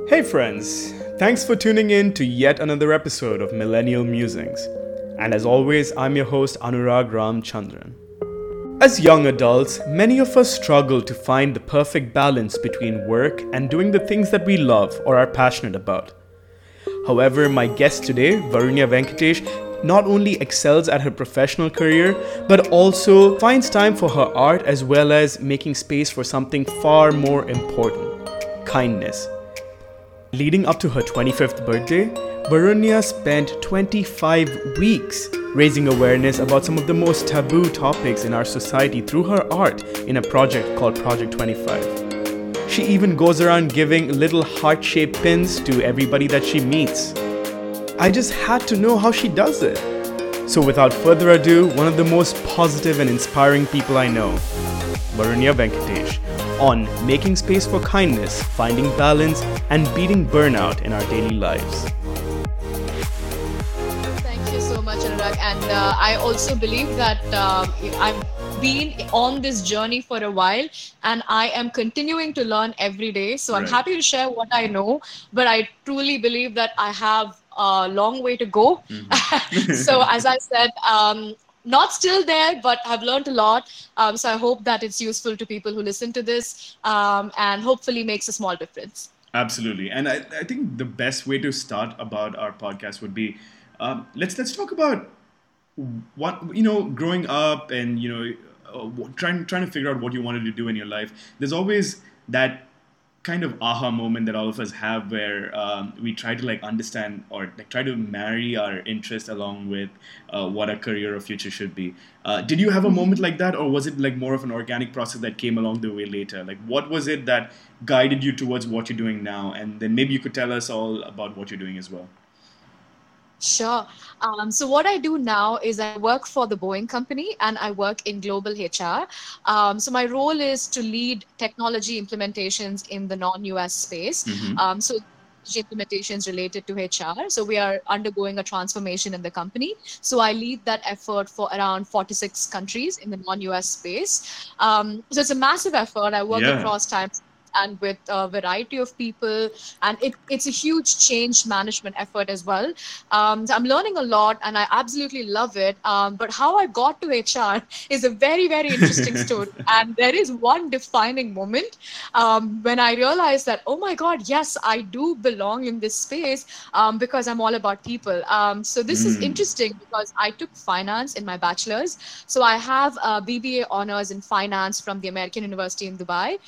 Hey friends, thanks for tuning in to yet another episode of Millennial Musings. And as always, I'm your host Anurag Ramchandran. As young adults, many of us struggle to find the perfect balance between work and doing the things that we love or are passionate about. However, my guest today, Varunya Venkatesh, not only excels at her professional career, but also finds time for her art as well as making space for something far more important: kindness. Leading up to her 25th birthday, Varunya spent 25 weeks raising awareness about some of the most taboo topics in our society through her art in a project called Project 25. She even goes around giving little heart-shaped pins to everybody that she meets. I just had to know how she does it. So without further ado, one of the most positive and inspiring people I know, Varunya Venkatesh, on making space for kindness, finding balance, and beating burnout in our daily lives. Thank you so much, Anurag. And I also believe that I've been on this journey for a while and I am continuing to learn every day. So I'm Right. happy to share what I know, but I truly believe that I have a long way to go. So, as I said, not still there, but I've learned a lot. So I hope that it's useful to people who listen to this and hopefully makes a small difference. Absolutely, and I think the best way to start about our podcast would be let's talk about what growing up and trying to figure out what you wanted to do in your life. There's always that kind of aha moment that all of us have where we try to understand or try to marry our interest along with what a career or future should be. Did you have a moment like that, or was it more of an organic process that came along the way later? What was it that guided you towards what you're doing now? And then maybe you could tell us all about what you're doing as well. Sure. So what I do now is I work for the Boeing company and I work in global HR. So my role is to lead technology implementations in the non-US space. So implementations related to HR. So we are undergoing a transformation in the company. So I lead that effort for around 46 countries in the non-US space. So it's a massive effort. I work Yeah. across time and with a variety of people, and it's a huge change management effort as well. So I'm learning a lot and I absolutely love it. But how I got to HR is a very, very interesting story. And there is one defining moment when I realized that, oh my God, yes, I do belong in this space because I'm all about people. So this is interesting because I took finance in my bachelor's. So I have a BBA honors in finance from the American University in Dubai.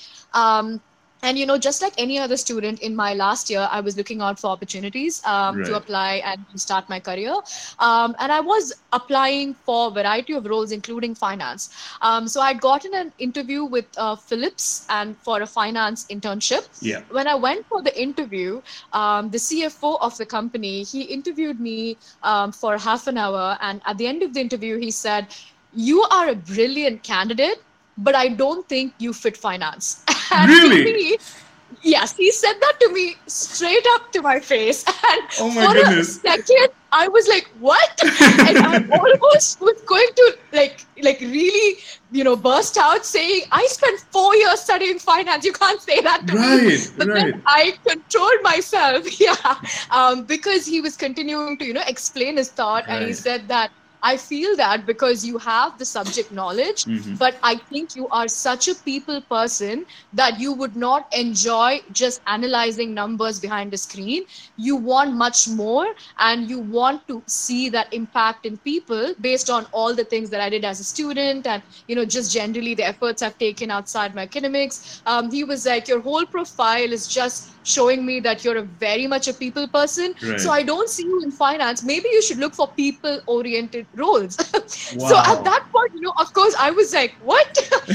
And just like any other student in my last year, I was looking out for opportunities to apply and start my career. And I was applying for a variety of roles, including finance. So I'd gotten an interview with Philips and for a finance internship. Yeah. When I went for the interview, the CFO of the company, he interviewed me for half an hour. And at the end of the interview, he said, "You are a brilliant candidate, but I don't think you fit finance." And to Really? me, yes, he said that to me straight up to my face. And Oh my for a goodness. second, I was like, "What?" And I almost was going to really, burst out saying, "I spent 4 years studying finance. You can't say that to me." Right, But right. then I controlled myself, yeah, because he was continuing to, explain his thought, and he Right. said that, "I feel that because you have the subject knowledge, but I think you are such a people person that you would not enjoy just analyzing numbers behind a screen. You want much more, and you want to see that impact in people based on all the things that I did as a student, and just generally the efforts I've taken outside my academics." He was like, "Your whole profile is just showing me that you're a very much a people person. Right. So I don't see you in finance. Maybe you should look for people oriented roles." So Wow. at that point, of course, I was like, "What?"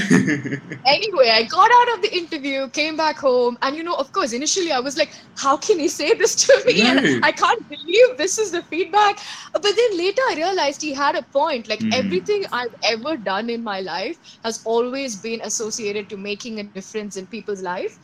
Anyway, I got out of the interview, came back home, and of course, initially I was like, "How can he say this to me?" Right. And I can't believe this is the feedback. But then later I realized he had a point. Like everything I've ever done in my life has always been associated to making a difference in people's life.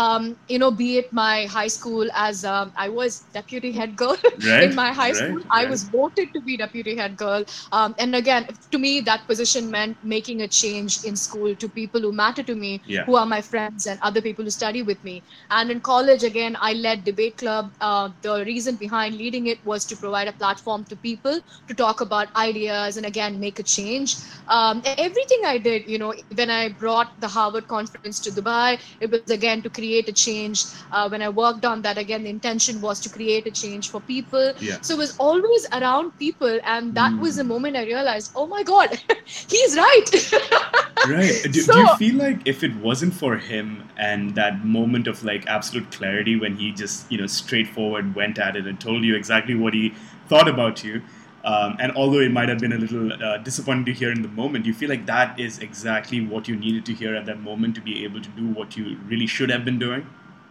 Be it my high school as I was deputy head girl Right, in my high school. right, I right. was voted to be deputy head girl. And again, to me, that position meant making a change in school to people who matter to me, Yeah. who are my friends and other people who study with me. And in college, again, I led debate club. The reason behind leading it was to provide a platform to people to talk about ideas and again make a change. Everything I did, when I brought the Harvard conference to Dubai, it was again to create a change. When I worked on that, again, the intention was to create a change for people. Yeah. So it was always around people, and that was the Mm. moment I realized, oh my God, he's right. Right. Do you So feel like if it wasn't for him and that moment of like absolute clarity when he just, straightforward went at it and told you exactly what he thought about you, and although it might have been a little disappointing to hear in the moment, you feel like that is exactly what you needed to hear at that moment to be able to do what you really should have been doing?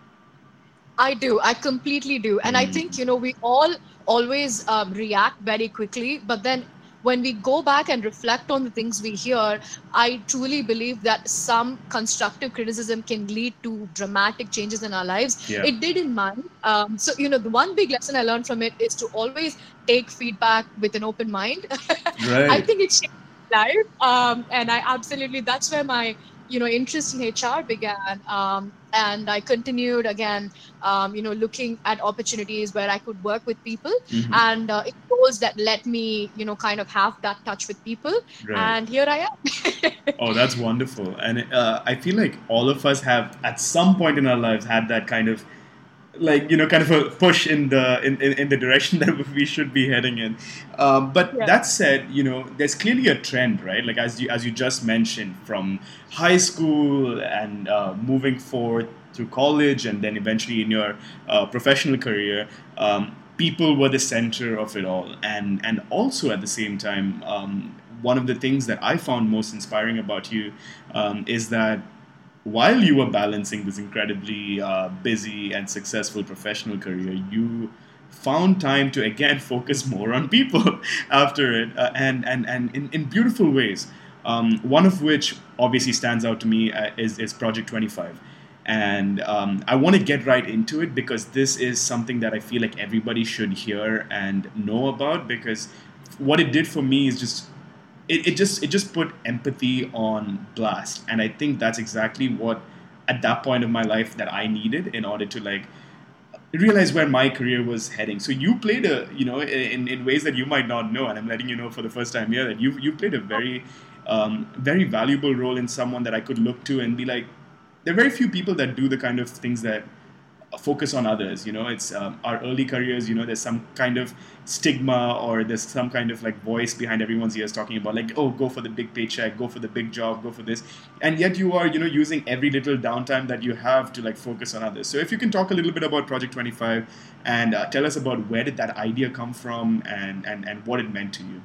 I do. I completely do. And I think, Mm. we all always react very quickly. But then when we go back and reflect on the things we hear, I truly believe that some constructive criticism can lead to dramatic changes in our lives. Yeah. It did in mine. So, the one big lesson I learned from it is to always take feedback with an open mind. I Right. think it changed my life. And I absolutely, that's where my, interest in HR began. And I continued again looking at opportunities where I could work with people, Hmm. and it roles that let me, kind of have that touch with people. Right. And here I am. Oh, that's wonderful. And I feel like all of us have, at some point in our lives, had that kind of, like, kind of a push in the direction that we should be heading in. But Yeah. that said, there's clearly a trend, right? Like as you just mentioned, from high school and moving forward through college, and then eventually in your professional career. People were the center of it all, and also at the same time, one of the things that I found most inspiring about you is that while you were balancing this incredibly busy and successful professional career, you found time to again focus more on people after it, and in beautiful ways. One of which obviously stands out to me is Project 25. And I want to get right into it because this is something that I feel like everybody should hear and know about, because what it did for me is just it just put empathy on blast, and I think that's exactly what at that point of my life that I needed in order to like realize where my career was heading. So you played in ways that you might not know, and I'm letting you know for the first time here that you played a very valuable role in someone that I could look to and be like, there are very few people that do the kind of things that focus on others. It's our early careers. There's some kind of stigma, or there's some kind of like voice behind everyone's ears talking about like, oh, go for the big paycheck, go for the big job, go for this, and yet you are using every little downtime that you have to like focus on others. So if you can talk a little bit about Project 25 and tell us about where did that idea come from, and what it meant to you.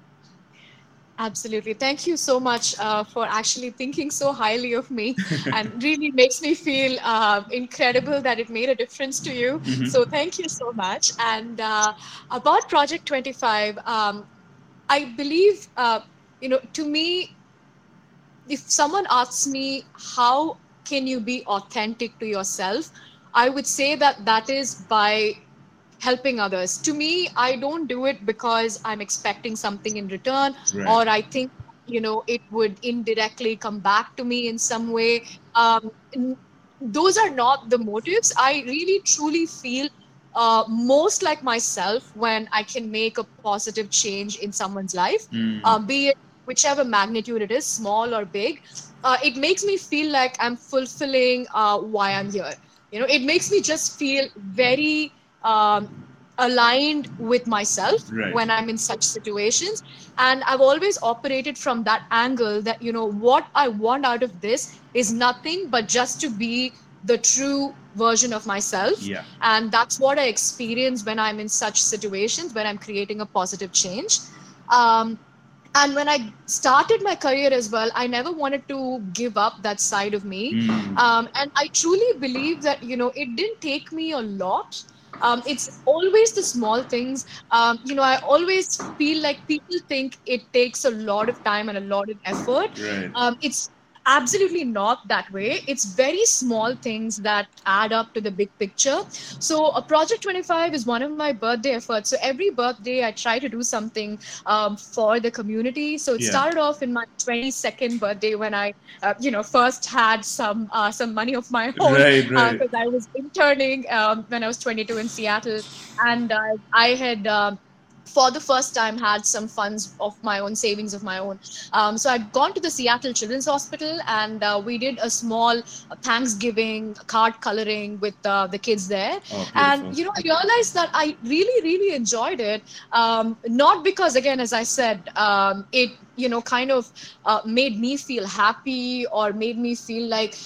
Absolutely. Thank you so much for actually thinking so highly of me, and really makes me feel incredible that it made a difference to you. Hmm. So thank you so much. And about Project 25, I believe, to me, if someone asks me, how can you be authentic to yourself? I would say that that is by helping others. To me, I don't do it because I'm expecting something in return, Right. or I think, it would indirectly come back to me in some way. N- those are not the motives. I really truly feel most like myself when I can make a positive change in someone's life, Mm. be it whichever magnitude it is, small or big. It makes me feel like I'm fulfilling why I'm here. It makes me just feel very aligned with myself Right. when I'm in such situations. And I've always operated from that angle that, what I want out of this is nothing but just to be the true version of myself. Yeah. And that's what I experience when I'm in such situations, when I'm creating a positive change. Um, and when I started my career as well, I never wanted to give up that side of me. Mm. And I truly believe that, it didn't take me a lot. It's always the small things. I always feel like people think it takes a lot of time and a lot of effort. Right. It's Absolutely not that way. It's very small things that add up to the big picture. So, Project 25 is one of my birthday efforts. So, every birthday, I try to do something for the community. So, it Yeah. started off in my 22nd birthday when I, first had some money of my own Right, right. because I was interning when I was 22 in Seattle, and I had. For the first time had some funds of my own, savings of my own. So I'd gone to the Seattle Children's Hospital, and we did a small Thanksgiving card coloring with the kids there. Oh, And beautiful. I realized that I really, really enjoyed it. Not because, again, as I said, it kind of made me feel happy or made me feel like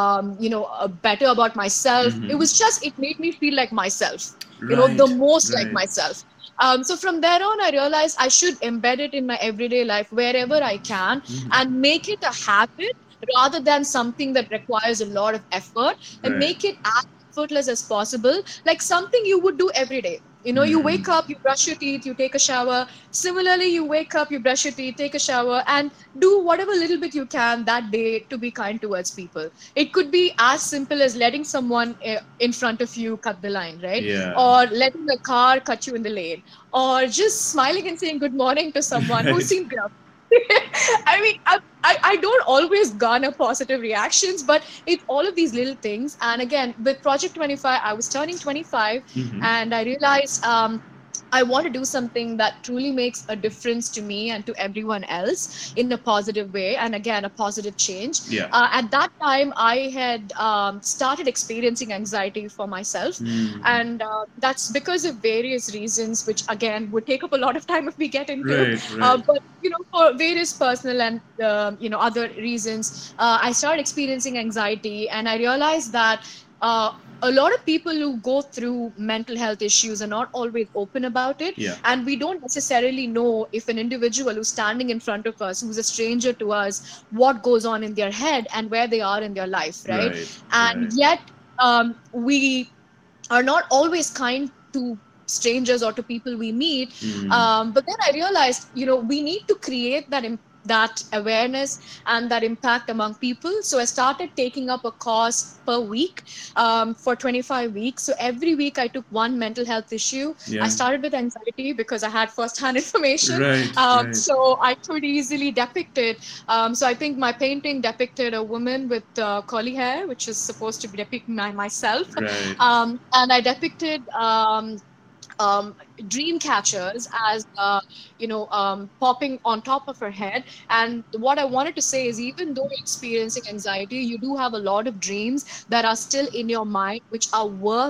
better about myself. It Mm-hmm. was just it made me feel like myself. The Right, most like right. myself. So from there on, I realized I should embed it in my everyday life wherever I can Mm-hmm. and make it a habit rather than something that requires a lot of effort, and Right. make it as effortless as possible, like something you would do every day. You Mm. wake up, you brush your teeth, you take a shower. Similarly, you wake up, you brush your teeth, take a shower, and do whatever little bit you can that day to be kind towards people. It could be as simple as letting someone in front of you cut the line, right? Yeah. Or letting a car cut you in the lane, or just smiling and saying good morning to someone who Right. seemed grumpy. I mean, I don't always garner positive reactions, but it's all of these little things. And again, with Project 25, I was turning 25, Mm-hmm. and I realized I want to do something that truly makes a difference to me and to everyone else in a positive way. And again, a positive change. Yeah. At that time, I had started experiencing anxiety for myself. Mm. And that's because of various reasons, which again would take up a lot of time if we get into. Right, right. But for various personal and other reasons, I started experiencing anxiety, and I realized that uh, a lot of people who go through mental health issues are not always open about it, Yeah. and we don't necessarily know if an individual who's standing in front of us, who's a stranger to us, what goes on in their head and where they are in their life, right? Right, And right. yet, we are not always kind to strangers or to people we meet. Mm. But then I realized, we need to create that awareness and that impact among people. So I started taking up a course per week for 25 weeks. So every week I took one mental health issue. I Yeah. started with anxiety because I had first-hand information. Right, right, So I could easily depict it. So I think my painting depicted a woman with curly hair, which is supposed to be depicting myself. right. And I depicted um, dream catchers as popping on top of her head. And what I wanted to say is, even though you're experiencing anxiety, you do have a lot of dreams that are still in your mind, which are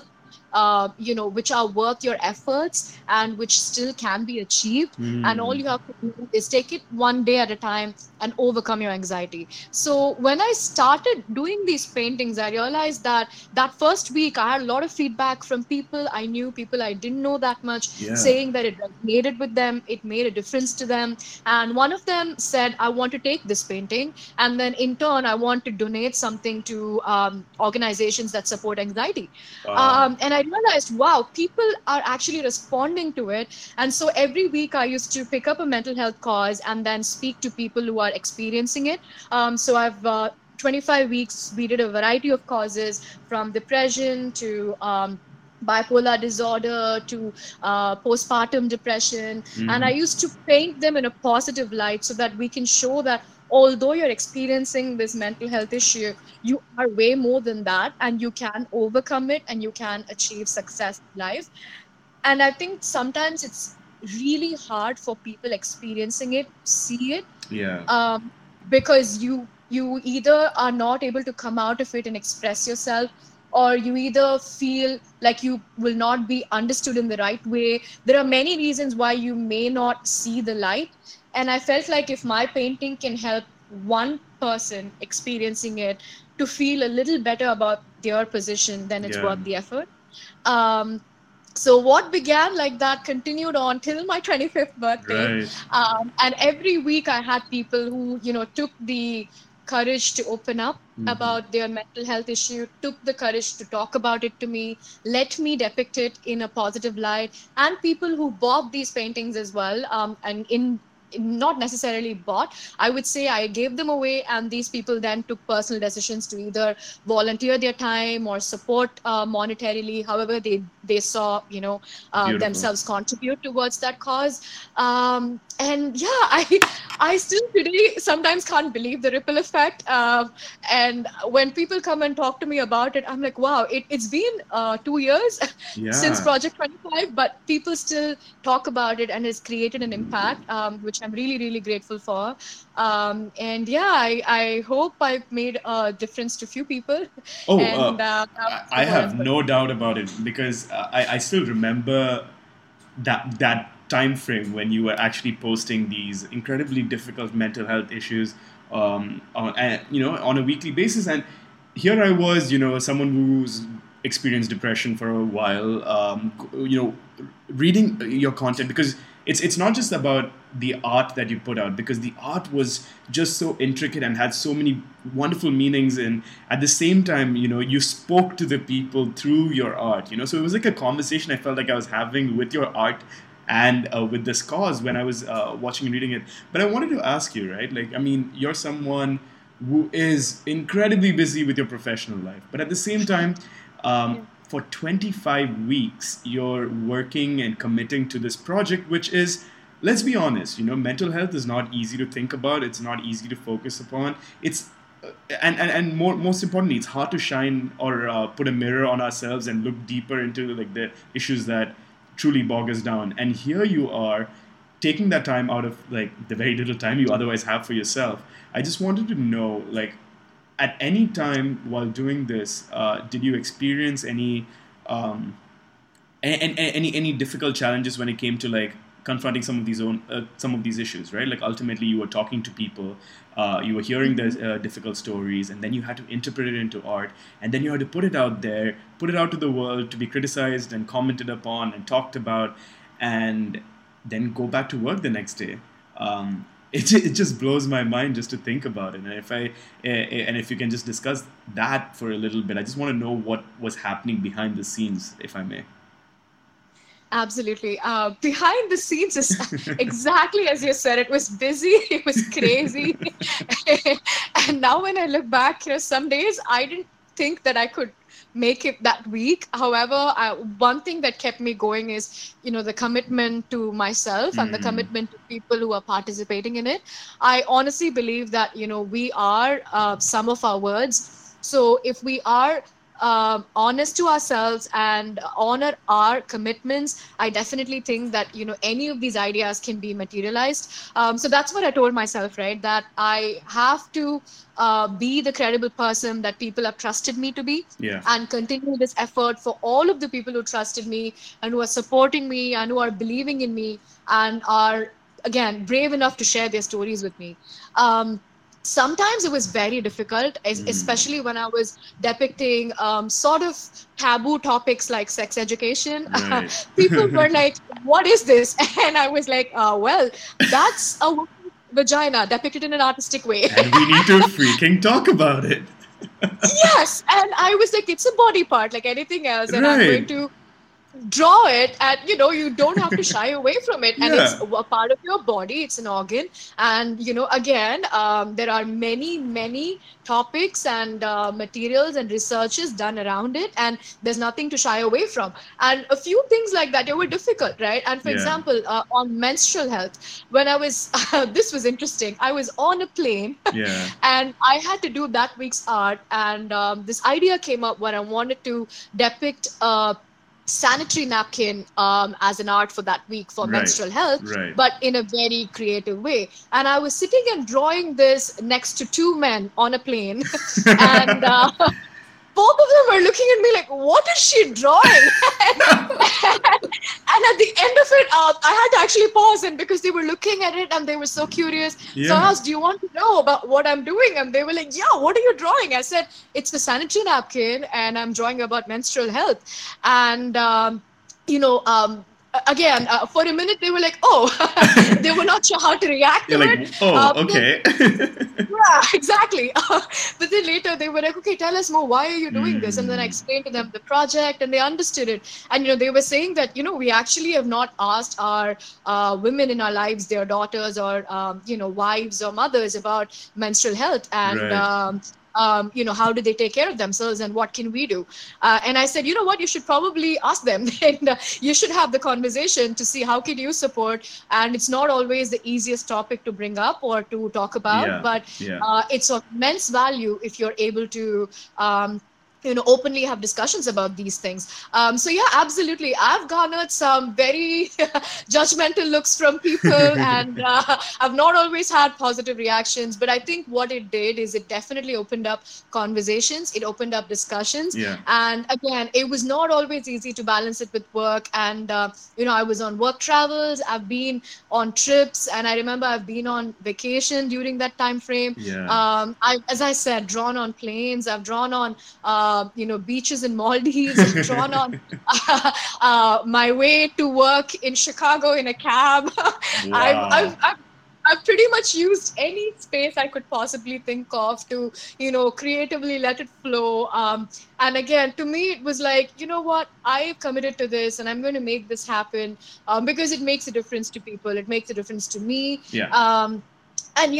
worth your efforts and which still can be achieved. And all Mm. you have to do is take it one day at a time and overcome your anxiety. So when I started doing these paintings, I realized that first week I had a lot of feedback from people I knew, people I didn't know that much, Yeah. saying that it resonated with them, it made a difference to them. And one of them said, I want to take this painting, and then in turn I want to donate something to organizations that support anxiety. Wow. And I realized, wow, people are actually responding to it. And so every week I used to pick up a mental health cause and then speak to people who are experiencing it. So I've 25 weeks, we did a variety of causes, from depression to bipolar disorder to postpartum depression. And I Mm-hmm. used to paint them in a positive light so that we can show that although you're experiencing this mental health issue, you are way more than that, and you can overcome it and you can achieve success in life. And I think sometimes it's really hard for people experiencing it see it, Yeah. um, because you either are not able to come out of it and express yourself, or you either feel like you will not be understood in the right way. There are many reasons why you may not see the light. And I felt like if my painting can help one person experiencing it to feel a little better about their position, then it's Yeah. worth the effort. um, so what began like that continued on till my 25th birthday. Right. And every week I had people who took the courage to open up Mm-hmm. about their mental health issue, took the courage to talk about it to me, let me depict it in a positive light. And people who bought these paintings as well, and not necessarily bought. I would say I gave them away, and these people then took personal decisions to either volunteer their time or support monetarily, however they saw, Beautiful. themselves contribute towards that cause. And yeah, I still today sometimes can't believe the ripple effect. And when people come and talk to me about it, I'm like, wow, it's been 2 years since Yeah. Project 25, but people still talk about it, and it's created an impact, which I'm really, really grateful for. And yeah, I hope I've made a difference to few people. Oh, And that's the I whole have effort. no doubt about it because I still remember that time frame when you were actually posting these incredibly difficult mental health issues on a weekly basis. And here I was, someone who's experienced depression for a while, reading your content, because it's not just about the art that you put out, because the art was just so intricate and had so many wonderful meanings, and at the same time, you spoke to the people through your art, so it was like a conversation I felt like I was having with your art and with this cause when I was watching and reading it. But I wanted to ask you, right? Like, I mean, you're someone who is incredibly busy with your professional life, but at the same time, Yeah. for 25 weeks, you're working and committing to this project, which is, let's be honest, mental health is not easy to think about. It's not easy to focus upon. It's and most importantly, it's hard to shine or put a mirror on ourselves and look deeper into like the issues that truly bog us down. And here you are taking that time out of like the very little time you otherwise have for yourself. I just wanted to know, like, at any time while doing this, did you experience um, any difficult challenges when it came to like confronting some of these issues, right? Like ultimately, you were talking to people, you were hearing the difficult stories, and then you had to interpret it into art, and then you had to put it out there, put it out to the world to be criticized and commented upon and talked about, and then go back to work the next day. It just blows my mind just to think about it. And if you can just discuss that for a little bit, I just want to know what was happening behind the scenes, if I may. Absolutely. Behind the scenes is exactly as you said. It was busy. It was crazy. And now when I look back, some days I didn't think that I could make it that week. However, one thing that kept me going is, the commitment to myself and the Mm, commitment to people who are participating in it. I honestly believe that, we are some of our words. So if we are honest to ourselves and honor our commitments, I definitely think that any of these ideas can be materialized. So that's what I told myself, right? That I have to be the credible person that people have trusted me to be, yeah. and continue this effort for all of the people who trusted me and who are supporting me and who are believing in me and are, again, brave enough to share their stories with me. Sometimes it was very difficult, Mm, especially when I was depicting sort of taboo topics like sex education. right. People were like, "What is this?" And I was like, "Well, that's a woman's vagina depicted in an artistic way." And we need to freaking talk about it. Yes, and I was like, "It's a body part like anything else, and I'm going Right. to draw it, and you don't have to shy away from it, and it's Yeah. a part of your body, it's an organ. And again, there are many, many topics and materials and researches done around it, and there's nothing to shy away from. And a few things like that, they were difficult, right? And for Yeah. example, on menstrual health, when I was this was interesting. I was on a plane Yeah. and I had to do that week's art, and this idea came up when I wanted to depict sanitary napkin as an art for that week for Right. menstrual health, Right. but in a very creative way. And I was sitting and drawing this next to two men on a plane, and both of them were looking at me like, "What is she drawing?" And at the end of it, I had to actually pause, and because they were looking at it and they were so curious, so I Yeah. asked, "Do you want to know about what I'm doing?" And they were like, "Yeah, what are you drawing?" I said, "It's the sanitary napkin, and I'm drawing about menstrual health." And you know, um, again, for a minute they were like, oh, they were not sure how to react You're to like, it. oh, But okay. yeah, exactly. But then later they were like, okay, tell us more. Why are you doing this? And then I Mm, explained to them the project, and they understood it. And they were saying that we actually have not asked our women in our lives, their daughters or wives or mothers about menstrual health and. right. How do they take care of themselves and what can we do? And I said, you know what, you should probably ask them and you should have the conversation to see how can you support. And it's not always the easiest topic to bring up or to talk about, Yeah. but Yeah. it's of immense value if you're able to openly have discussions about these things. So yeah, absolutely. I've garnered some very judgmental looks from people, and I've not always had positive reactions. But I think what it did is it definitely opened up conversations. It opened up discussions, Yeah. and again, it was not always easy to balance it with work. And I was on work travels. I've been on trips, and I remember I've been on vacation during that time frame. Yeah. As I said, drawn on planes. I've drawn on beaches in Maldives. I've drawn on my way to work in Chicago in a cab. I've, I've, Wow. I've I've pretty much used any space I could possibly think of to, creatively let it flow. And again, to me, it was like, you know what, I've committed to this and I'm going to make this happen because it makes a difference to people. It makes a difference to me. Yeah. And,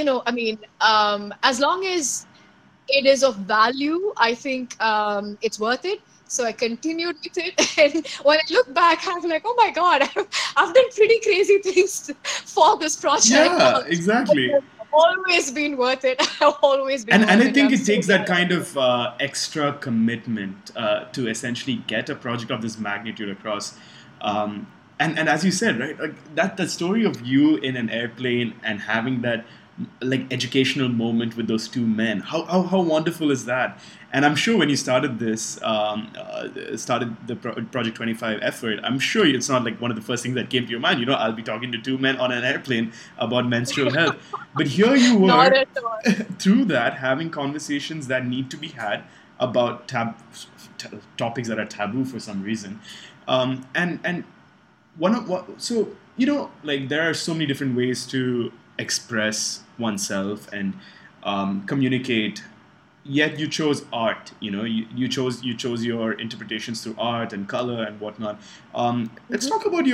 as long as it is of value, I think it's worth it. So I continued with it. And when I look back, I'm like, oh my God, I've done pretty crazy things for this project. Yeah, But exactly. it's always been worth it. I've always been And worth I it. think I'm it so takes that glad. kind of extra commitment to essentially get a project of this magnitude across. Um, and as you said, right, like that the story of you in an airplane and having that like educational moment with those two men. How wonderful is that? And I'm sure when you started this, started the Project 25 effort, I'm sure it's not like one of the first things that came to your mind. I'll be talking to two men on an airplane about menstrual health. But here you Not were at all. through that having conversations that need to be had about topics that are taboo for some reason, and one of what so like there are so many different ways to express oneself and communicate, yet you chose art. You chose your interpretations through art and color and whatnot. Let's Mhm. talk about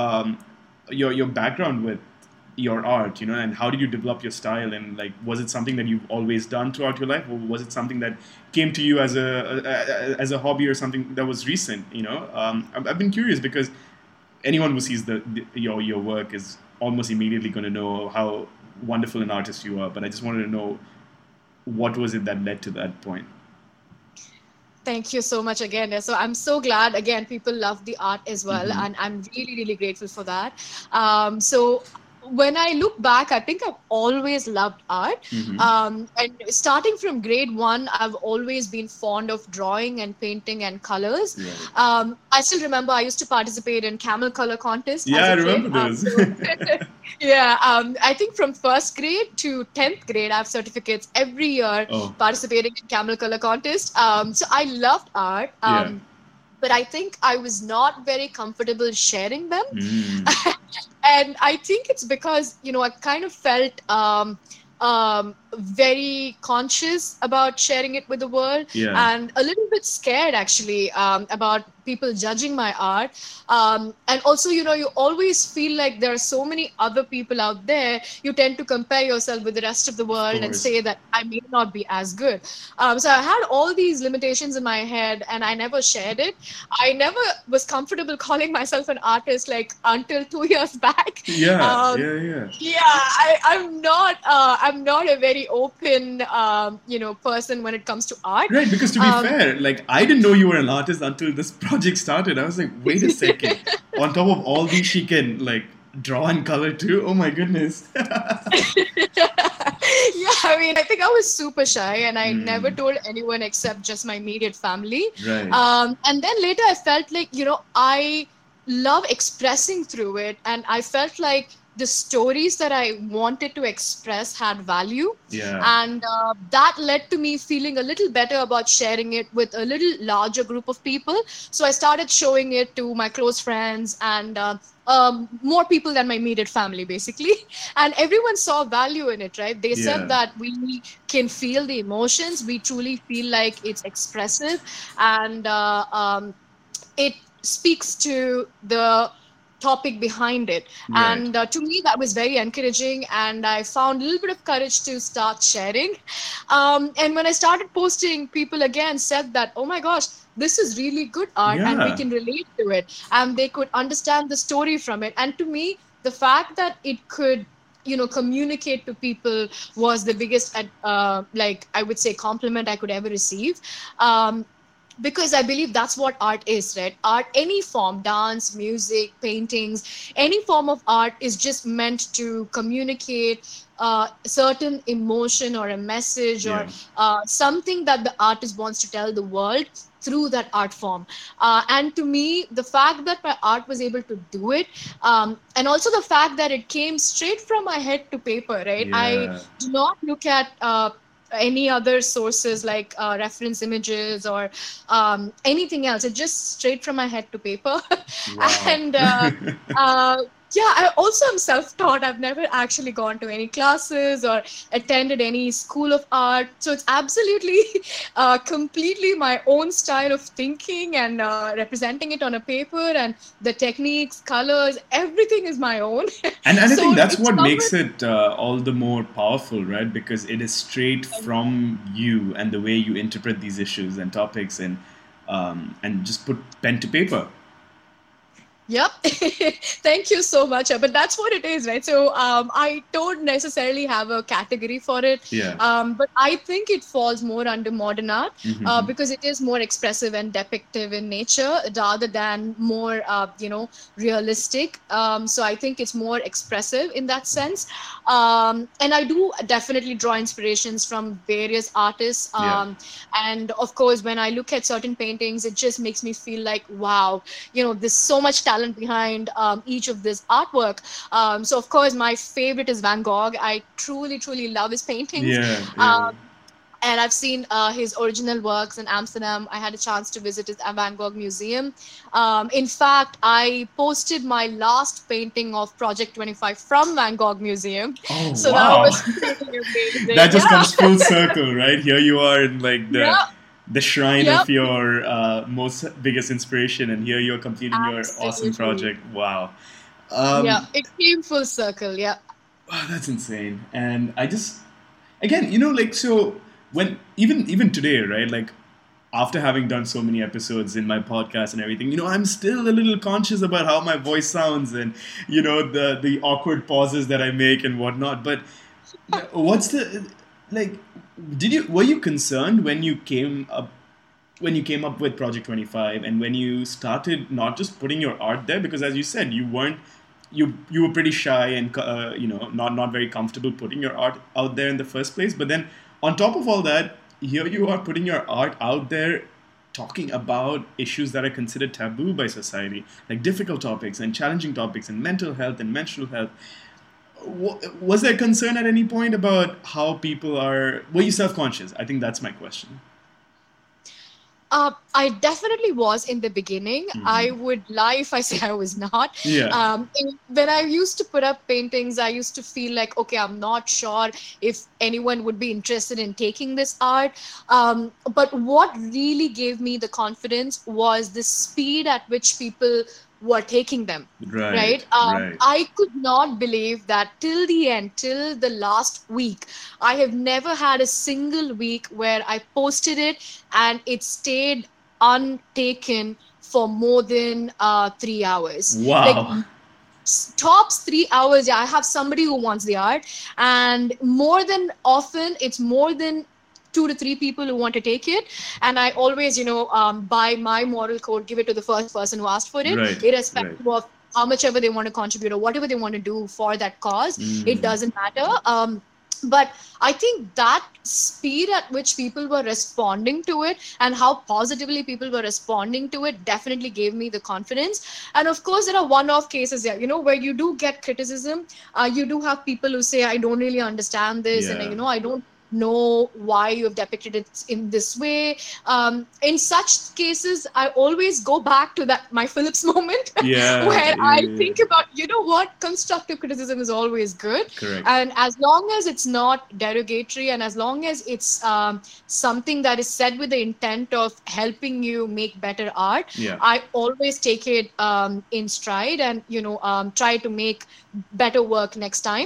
your background with your art, and how did you develop your style, and like was it something that you've always done throughout your life, or was it something that came to you as a hobby or something that was recent? I've been curious because anyone who sees your work is almost immediately going to know how wonderful an artist you are. But I just wanted to know what was it that led to that point. Thank you so much again. Yeah, so I'm so glad again people love the art as well, Mm-hmm. and I'm really really grateful for that. So when I look back, I think I've always loved art. Mm-hmm. And starting from grade one, I've always been fond of drawing and painting and colors. Right. I still remember I used to participate in camel color contest Yeah, as I a kid. remember those. Yeah, I think from first grade to 10th grade, I have certificates every year Oh, participating in camel color contest. So I loved art, yeah. but I think I was not very comfortable sharing them. Mm. And I think it's because, I kind of felt very conscious about sharing it with the world Yeah. and a little bit scared actually about people judging my art. And also, you always feel like there are so many other people out there. You tend to compare yourself with the rest of the Of world and course. say that I may not be as good. So I had all these limitations in my head and I never shared it. I never was comfortable calling myself an artist like until 2 years back. Yeah. Um, Yeah. Yeah. yeah, I'm not a very open person when it comes to art. Right, because to be Um, fair, like I didn't know you were an artist until this project started. I was like, wait a second. On top of all these, she can like draw and color too. Oh my goodness. yeah, I mean, I think I was super shy and I never Mm, told anyone except just my immediate family. right. And then later I felt like, I love expressing through it. And I felt like the stories that I wanted to express had value. Yeah. And that led to me feeling a little better about sharing it with a little larger group of people. So I started showing it to my close friends and more people than my immediate family, basically. And everyone saw value in it, right? They said Yeah. that we can feel the emotions, we truly feel like it's expressive, and it speaks to the topic behind it. Right. And to me, that was very encouraging. And I found a little bit of courage to start sharing. And when I started posting, people again said that, oh my gosh, this is really good art and we Yeah. can relate to it. And they could understand the story from it. And to me, the fact that it could communicate to people was the biggest like I would say compliment I could ever receive. Because I believe that's what art is, right? Art, any form, dance, music, paintings, any form of art is just meant to communicate a certain emotion or a message or Yeah. something that the artist wants to tell the world through that art form. And to me, the fact that my art was able to do it, and also the fact that it came straight from my head to paper, right? I Yeah. do not look at any other sources like reference images or anything else. It's just straight from my head to paper. Wow. And uh, yeah, I also am self-taught. I've never actually gone to any classes or attended any school of art. So it's absolutely completely my own style of thinking and representing it on a paper, and the techniques, colors, everything is my own. And I think So that's it's what makes somewhat. it all the more powerful, right? Because it is straight from you and the way you interpret these issues and topics, and just put pen to paper. Yep. Thank you so much. But that's what it is, right? So I don't necessarily have a category for it. Yeah. But I think it falls more under modern art Mm-hmm. because it is more expressive and depictive in nature rather than more, realistic. So I think it's more expressive in that sense. And I do definitely draw inspirations from various artists. Yeah. And of course, when I look at certain paintings, it just makes me feel like, wow, there's so much talent behind each of this artwork. So of course my favorite is Van Gogh. I truly truly love his paintings. Yeah. Yeah. um, and I've seen his original works in Amsterdam. I had a chance to visit his Van Gogh museum. In fact, I posted my last painting of Project 25 from Van Gogh museum. Oh So that wow. was pretty That amazing. just Yeah. comes full circle, right? Here you are in like the Yeah. the shrine Yeah. of your most biggest inspiration, and here you're completing your awesome Absolutely. project. Wow. Yeah. Um, It came full circle. Yeah. wow, that's insane. And I just, again, like, so when even today, right? Like, after having done so many episodes in my podcast and everything, I'm still a little conscious about how my voice sounds, and the awkward pauses that I make and whatnot. But what's the like? Were you concerned when you came up with Project 25, and when you started not just putting your art there, because as you said, you were pretty shy and not very comfortable putting your art out there in the first place. But then on top of all that, here you are putting your art out there, talking about issues that are considered taboo by society, like difficult topics and challenging topics and mental health and menstrual health. Was there concern at any point about how people are? Were you self-conscious? I think that's my question. I definitely was in the beginning. I would lie if I say I was not. Yeah. When I used to put up paintings, I used to feel like, okay, I'm not sure if anyone would be interested in taking this art. But what really gave me the confidence was the speed at which people were taking them. Right. Right. Right. I could not believe that till the end, till the last week, I have never had a single week where I posted it and it stayed untaken for more than 3 hours. Like Wow. tops 3 hours, yeah, I have somebody who wants the art, and more than often, it's more than 2 to 3 people who want to take it. And I always, by my moral code, give it to the first person who asked for it, Right. Right. irrespective of how much ever they want to contribute or whatever they want to do for that cause. It doesn't matter. But I think that speed at which people were responding to it and how positively people were responding to it definitely gave me the confidence. And of course, there are one-off cases, yeah, where you do get criticism. You do have people who say, I don't really understand this, and Yeah. I don't know why you have depicted it in this way. In such cases, I always go back to that my Phillips moment Yeah. where I Yeah. think about, what, constructive criticism is always good. Correct. And as long as it's not derogatory, and as long as it's something that is said with the intent of helping you make better art, Yeah. I always take it in stride, and try to make better work next time.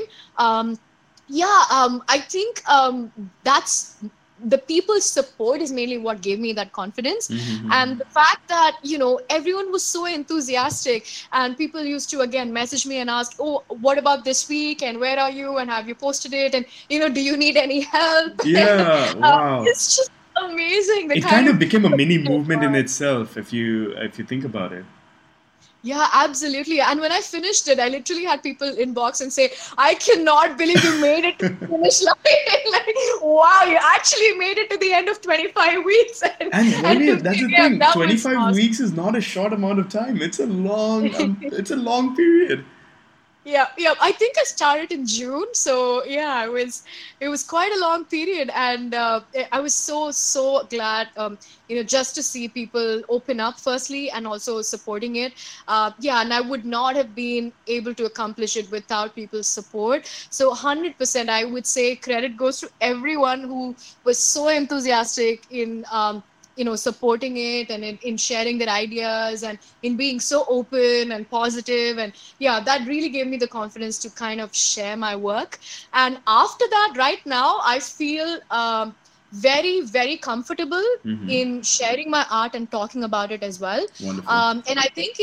I think that's the people's support is mainly what gave me that confidence. And Mm-hmm. the fact that everyone was so enthusiastic, and people used to again message me and ask, oh, what about this week, and where are you, and have you posted it, and do you need any help? And Yeah. Wow. it's just amazing the It kind kind of of became a mini movement in support. itself, if you think about it. Yeah, absolutely. And when I finished it, I literally had people inbox and say, I cannot believe you made it to the finish line. Like, wow, you actually made it to the end of 25 weeks. And, And and Valia, to that's say, the yeah, thing. that was 25 awesome. weeks is not a short amount of time. It's a long period. Yeah, yeah. I think I started in June, so yeah, it was quite a long period, and I was so glad, just to see people open up firstly, and also supporting it. Yeah, and I would not have been able to accomplish it without people's support. So 100%, I would say credit goes to everyone who was so enthusiastic in supporting it, and in sharing their ideas, and in being so open and positive. And yeah, that really gave me the confidence to kind of share my work. And after that, right now, I feel very, very comfortable Hmm. in sharing my art and talking about it as well. Wonderful. And I think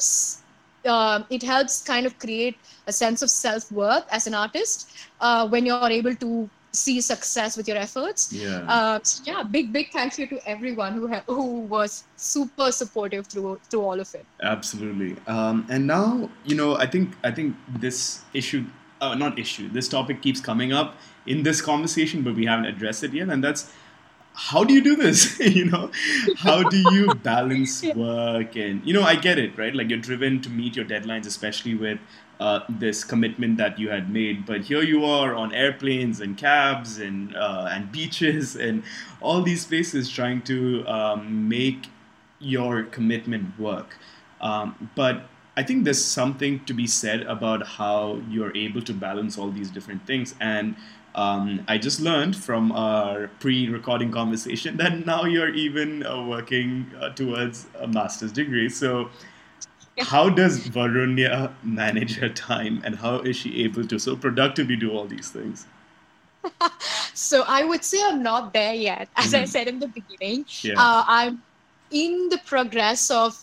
it helps kind of create a sense of self-worth as an artist, when you're able to see success with your efforts. Yeah. So yeah, big thank you to everyone who was super supportive through all of it. Absolutely. And now, I think this issue, not issue, this topic keeps coming up in this conversation, but we haven't addressed it yet, and that's how do you do this? How do you balance work? And I get it, right? Like you're driven to meet your deadlines, especially with this commitment that you had made. But here you are on airplanes and cabs and beaches and all these places trying to make your commitment work. But I think there's something to be said about how you're able to balance all these different things. And I just learned from our pre-recording conversation that now you're even working towards a master's degree. So, how does Varunya manage her time, and how is she able to so productively do all these things? So I would say I'm not there yet. As I Hmm. said in the beginning, Yeah. I'm in the progress of,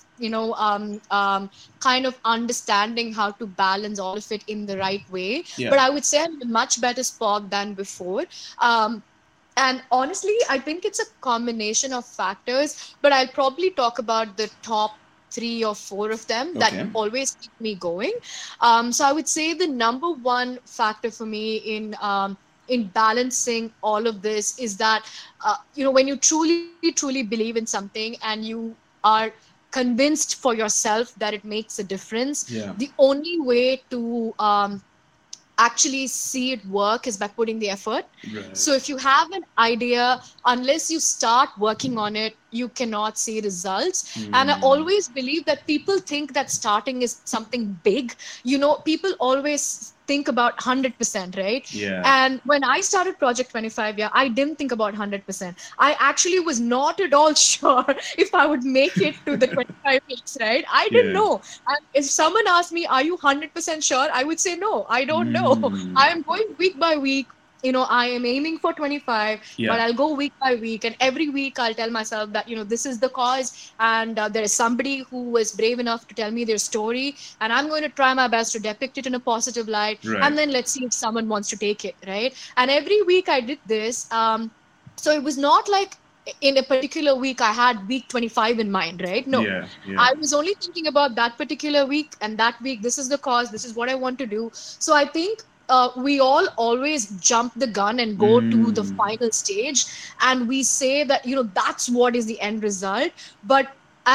kind of understanding how to balance all of it in the right way. But Yeah. I would say I'm in a much better spot than before. Um, and honestly, I think it's a combination of factors, but I'll probably talk about the top three or four of them that Okay. always keep me going. So I would say the number one factor for me in balancing all of this is that when you truly believe in something, and you are convinced for yourself that it makes a difference, Yeah. the only way to actually see it work is by putting the effort. So Right. if you have an idea, unless you start working on it, you cannot see results. And I Hmm. always believe that people think that starting is something big. People always think about 100%, right? Yeah. And when I started Project 25, yeah, I didn't think about 100%. I actually was not at all sure if I would make it to the 25 weeks, right? I didn't Yeah. know. And if someone asked me, are you 100% sure? I would say, no, I don't know. Hmm. I am going week by week. I am aiming for 25, but Yeah. I'll go week by week. And every week I'll tell myself that, this is the cause. And there is somebody who was brave enough to tell me their story. And I'm going to try my best to depict it in a positive light. Right. And then let's see if someone wants to take it, right? And every week I did this. So it was not like in a particular week I had week 25 in mind, right? No, Yeah. Yeah. I was only thinking about that particular week, and that week, this is the cause, this is what I want to do. So I think we all always jump the gun and go to the final stage, and we say that, that's what is the end result. But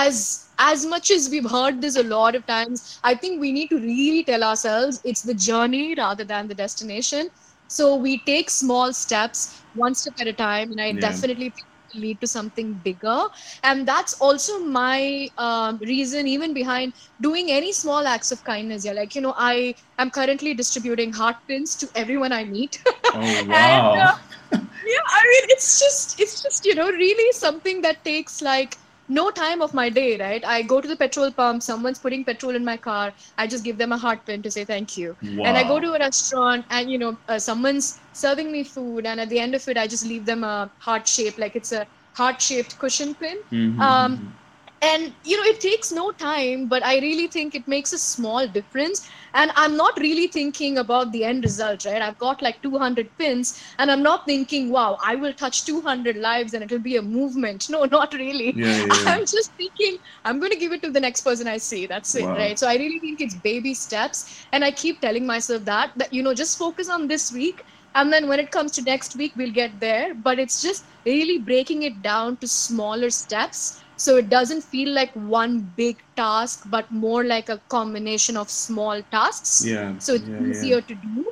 as much as we've heard this a lot of times, I think we need to really tell ourselves it's the journey rather than the destination. So we take small steps, one step at a time, and I Yeah. definitely think it will lead to something bigger. And that's also my reason, even behind doing any small acts of kindness. Yeah, like, I am currently distributing heart pins to everyone I meet. Oh, And wow. yeah, I mean, it's just, really something that takes like no time of my day, right? I go to the petrol pump, someone's putting petrol in my car, I just give them a heart pin to say thank you. And I go Wow. to a restaurant and, someone's serving me food, and at the end of it, I just leave them a heart shape, like it's a heart shaped cushion pin. Um, Mm-hmm. and it takes no time, but I really think it makes a small difference. And I'm not really thinking about the end result, right? I've got like 200 pins, and I'm not thinking, wow, I will touch 200 lives and it'll be a movement. No, not really. Yeah, yeah. I'm just thinking I'm going to give it to the next person I see. That's it, Wow. right? So I really think it's baby steps, and I keep telling myself that just focus on this week, and then when it comes to next week, we'll get there. But it's just really breaking it down to smaller steps, so it doesn't feel like one big task, but more like a combination of small tasks. Yeah. So it's Yeah, yeah. easier to do.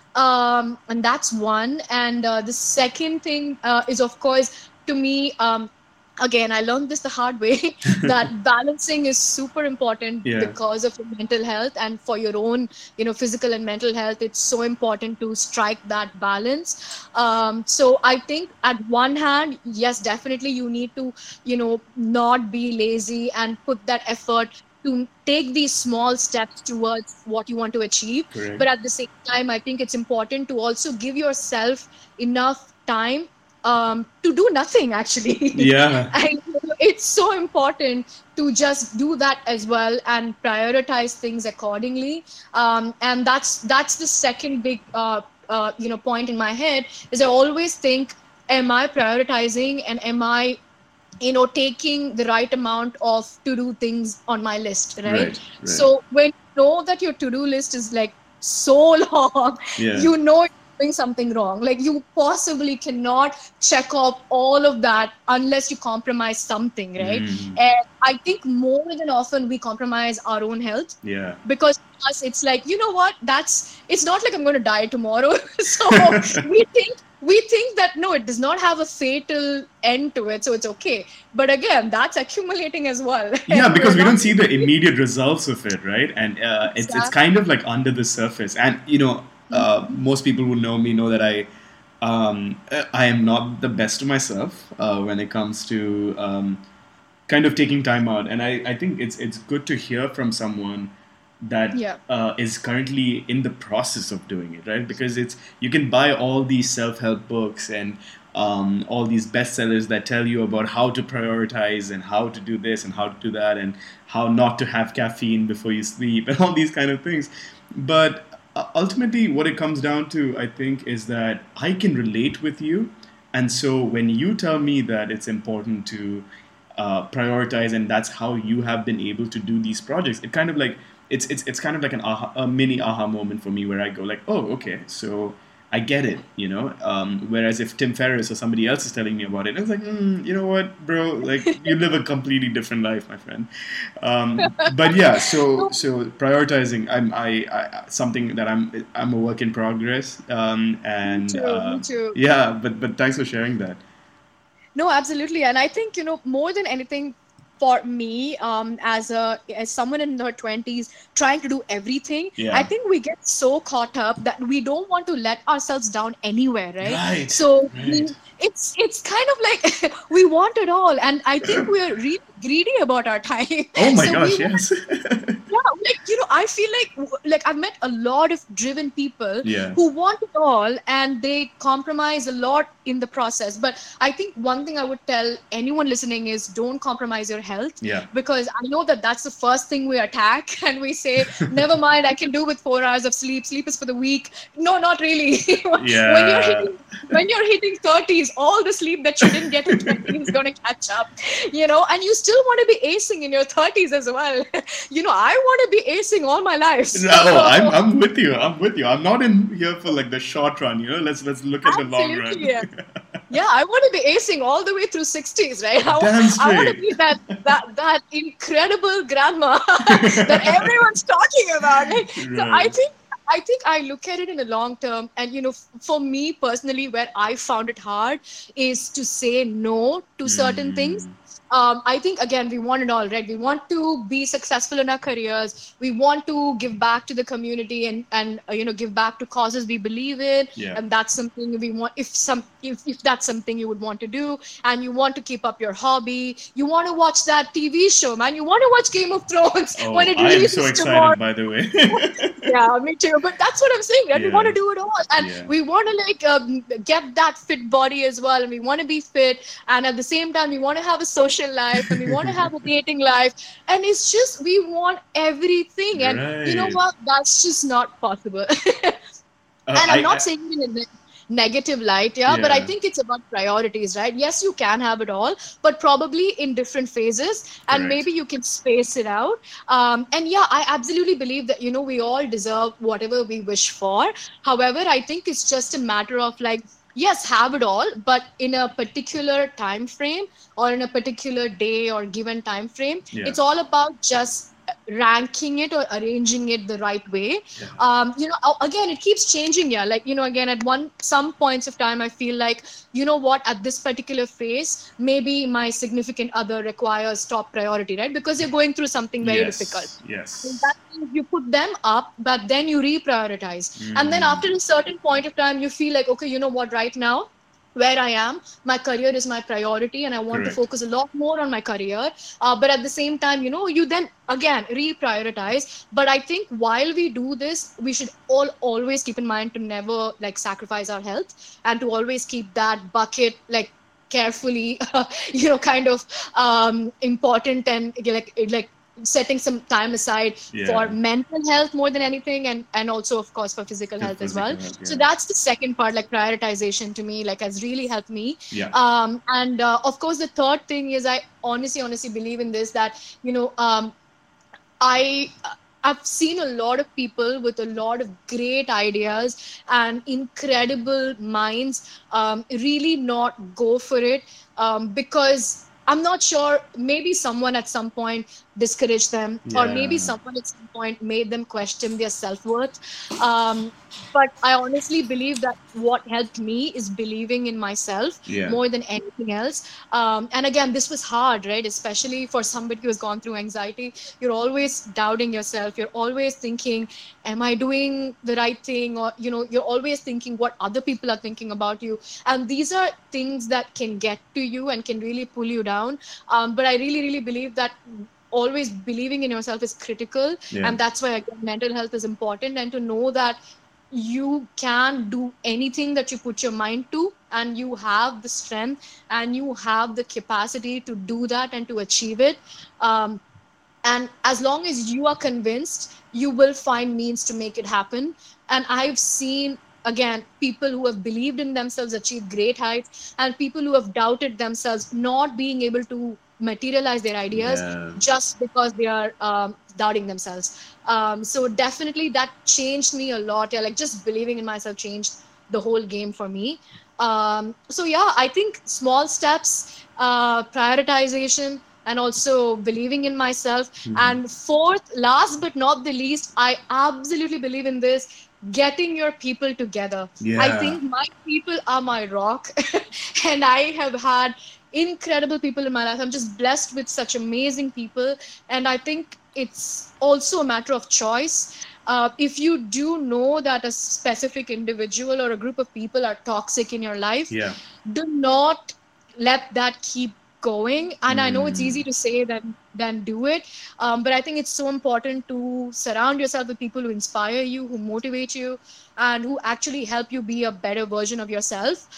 And that's one. And the second thing is, of course, to me, again, I learned this the hard way, that balancing is super important Yeah. because of your mental health, and for your own, physical and mental health. It's so important to strike that balance. So I think at one hand, yes, definitely you need to, not be lazy and put that effort to take these small steps towards what you want to achieve. Correct. But at the same time, I think it's important to also give yourself enough time to do nothing, actually. Yeah. And it's so important to just do that as well and prioritize things accordingly. And that's the second big point in my head, is I always think, am I prioritizing, and am I taking the right amount of to-do things on my list, right? Right. Right. So when you know that your to-do list is like so long, Yeah. you know you're doing something wrong. Like, you possibly cannot check off all of that unless you compromise something, right? And I think more than often we compromise our own health, Yeah. because for us it's like, you know what, it's not like I'm going to die tomorrow. So we think that no, it does not have a fatal end to it, so it's okay. But again, that's accumulating as well. Yeah, And because we're we don't not- see the immediate results of it, right? And it's Exactly. kind of like under the surface. And most people who know me know that I am not the best of myself when it comes to kind of taking time out. And I think it's good to hear from someone that Yeah. is currently in the process of doing it, right? Because you can buy all these self-help books and all these bestsellers that tell you about how to prioritize and how to do this and how to do that and how not to have caffeine before you sleep and all these kind of things. But ultimately, what it comes down to, I think, is that I can relate with you. And so when you tell me that it's important to prioritize, and that's how you have been able to do these projects, it kind of like it's kind of like a mini aha moment for me, where I go like, oh, okay, so I get it, whereas if Tim Ferriss or somebody else is telling me about it, it's like, you know what, bro, like, you live a completely different life, my friend. But yeah, so prioritizing, I something that I'm a work in progress, and Me too. yeah, but thanks for sharing that. No, absolutely. And I think, more than anything, for me, as someone in her 20s trying to do everything, Yeah. I think we get so caught up that we don't want to let ourselves down anywhere, right? Right, So right. it's kind of like we want it all, and I think we're really greedy about our time. Oh my So gosh, we yes. yeah, like, I feel like I've met a lot of driven people Yeah. who want it all, and they compromise a lot in the process. But I think one thing I would tell anyone listening is, don't compromise your health. Yeah. Because I know that that's the first thing we attack, and we say, never mind, I can do with 4 hours of sleep. Sleep is for the weak. No, not really. Yeah. When you're hitting 30s, all the sleep that you didn't get in 20s is going to catch up, and you still want to be acing in your 30s as well. I want to be acing all my life. So, No, I'm with you. I'm with you. I'm not in here for like the short run. Let's look at the long run. absolutely. Yeah, I want to be acing all the way through 60s, right? Damn I want to straight. be that incredible grandma that everyone's talking about. Like, so Right. I think I look at it in the long term, and for me personally, where I found it hard is to say no to certain things. Mm, I think again we want it all, right? We want to be successful in our careers. We want to give back to the community and give back to causes we believe in, yeah. and that's something we want. If that's something you would want to do, and you want to keep up your hobby, you want to watch that TV show, man. You want to watch Game of Thrones Oh, when it I am so releases tomorrow. excited, by the way. Yeah, me too. But that's what I'm saying, right? We want Yeah. to do it all, and Yeah. we want to get that fit body as well, and we want to be fit, and at the same time, we want to have a social life, and we want to have a dating life, and it's just we want everything, and you know Right. what? That's just not possible. Uh, And I, I'm not I saying it in a negative light, yeah, but I yeah. think it's about priorities, right? Yes, you can have it all, but probably in different phases, and Correct. maybe you can space it out. And yeah, I absolutely believe that we all deserve whatever we wish for. However, I think it's just a matter of like, yes, have it all, but in a particular time frame or in a particular day or given time frame. Yeah. It's all about just ranking it or arranging it the right way. Yeah. Again, it keeps changing. Yeah, like again, at some points of time I feel like, what, at this particular phase maybe my significant other requires top priority, right? Because you're going through something very difficult. Yes. And that means you put them up, but then you reprioritize. And then Mm, after a certain point of time, you feel like, okay, you know what, right now, where I am, my career is my priority, and I want to correct. focus a lot more on my career. But at the same time, you then again reprioritize. But I think while we do this, we should all always keep in mind to never like sacrifice our health, and to always keep that bucket like carefully, kind of important, and like setting some time aside Yeah. for mental health more than anything, and also of course for physical For health as physical well. health, So yeah. that's the second part, like prioritization to me like has really helped me. Yeah. And of course the third thing is, I honestly believe in this, that I I've seen a lot of people with a lot of great ideas and incredible minds really not go for it, because I'm not sure, maybe someone at some point discouraged them, or maybe Yeah. someone at some point made them question their self-worth. But I honestly believe that what helped me is believing in myself Yeah. more than anything else. And again, this was hard, right? Especially for somebody who has gone through anxiety. You're always doubting yourself. You're always thinking, am I doing the right thing? Or, you're always thinking what other people are thinking about you. And these are things that can get to you and can really pull you down. But I really, really believe that always believing in yourself is critical. Yeah. And that's why, again, mental health is important. And to know that you can do anything that you put your mind to, and you have the strength and you have the capacity to do that and to achieve it. And as long as you are convinced, you will find means to make it happen. And I've seen, again, people who have believed in themselves achieve great heights, and people who have doubted themselves not being able to materialize their ideas Yeah. just because they are doubting themselves. So definitely that changed me a lot. Yeah, like just believing in myself changed the whole game for me. So yeah, I think small steps, prioritization, and also believing in myself. And fourth, last but not the least, I absolutely believe in this: getting your people together. Yeah. I think my people are my rock, and I have had incredible people in my life. I'm just blessed with such amazing people, and I think it's also a matter of choice. If you do know that a specific individual or a group of people are toxic in your life, Yeah. do not let that keep going. And I know it's easy to say than do it, but I think it's so important to surround yourself with people who inspire you, who motivate you, and who actually help you be a better version of yourself.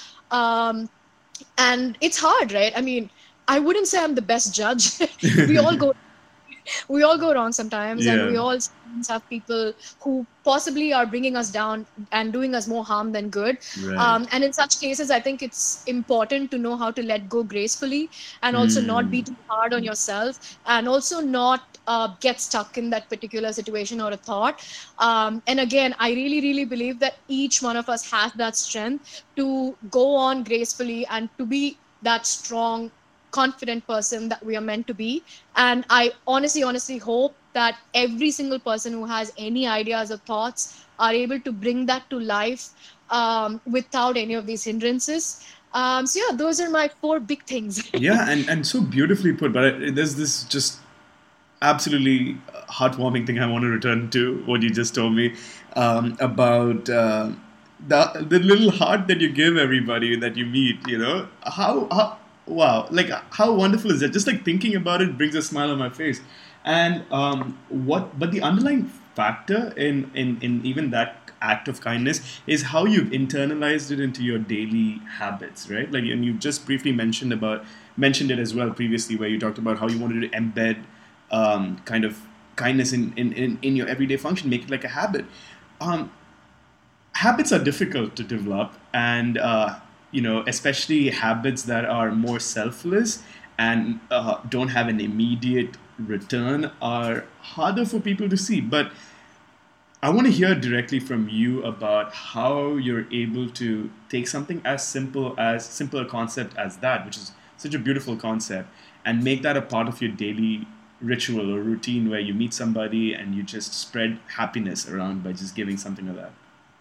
And it's hard, right? I mean, I wouldn't say I'm the best judge. We all go We all go wrong sometimes, and we Yeah. all sometimes have people who possibly are bringing us down and doing us more harm than good. Right. And in such cases, I think it's important to know how to let go gracefully, and also not be Hmm. too hard on yourself, and also not get stuck in that particular situation or a thought. And again, I really, really believe that each one of us has that strength to go on gracefully and to be that strong, confident person that we are meant to be. And I honestly, honestly hope that every single person who has any ideas or thoughts are able to bring that to life without any of these hindrances. So yeah, those are my four big things. Yeah, and so beautifully put. But there's this just absolutely heartwarming thing I want to return to what you just told me about the little heart that you give everybody that you meet. You know how wow, like how wonderful is that? Just like thinking about it brings a smile on my face. And but the underlying factor in even that act of kindness is how you've internalized it into your daily habits, right? Like, and you just briefly mentioned it as well previously, where you talked about how you wanted to embed kind of kindness in your everyday function, make it like a habit. Um, Habits are difficult to develop, and especially habits that are more selfless and don't have an immediate return are harder for people to see. But I want to hear directly from you about how you're able to take something as simple a concept as that, which is such a beautiful concept, and make that a part of your daily ritual or routine where you meet somebody and you just spread happiness around by just giving something of that.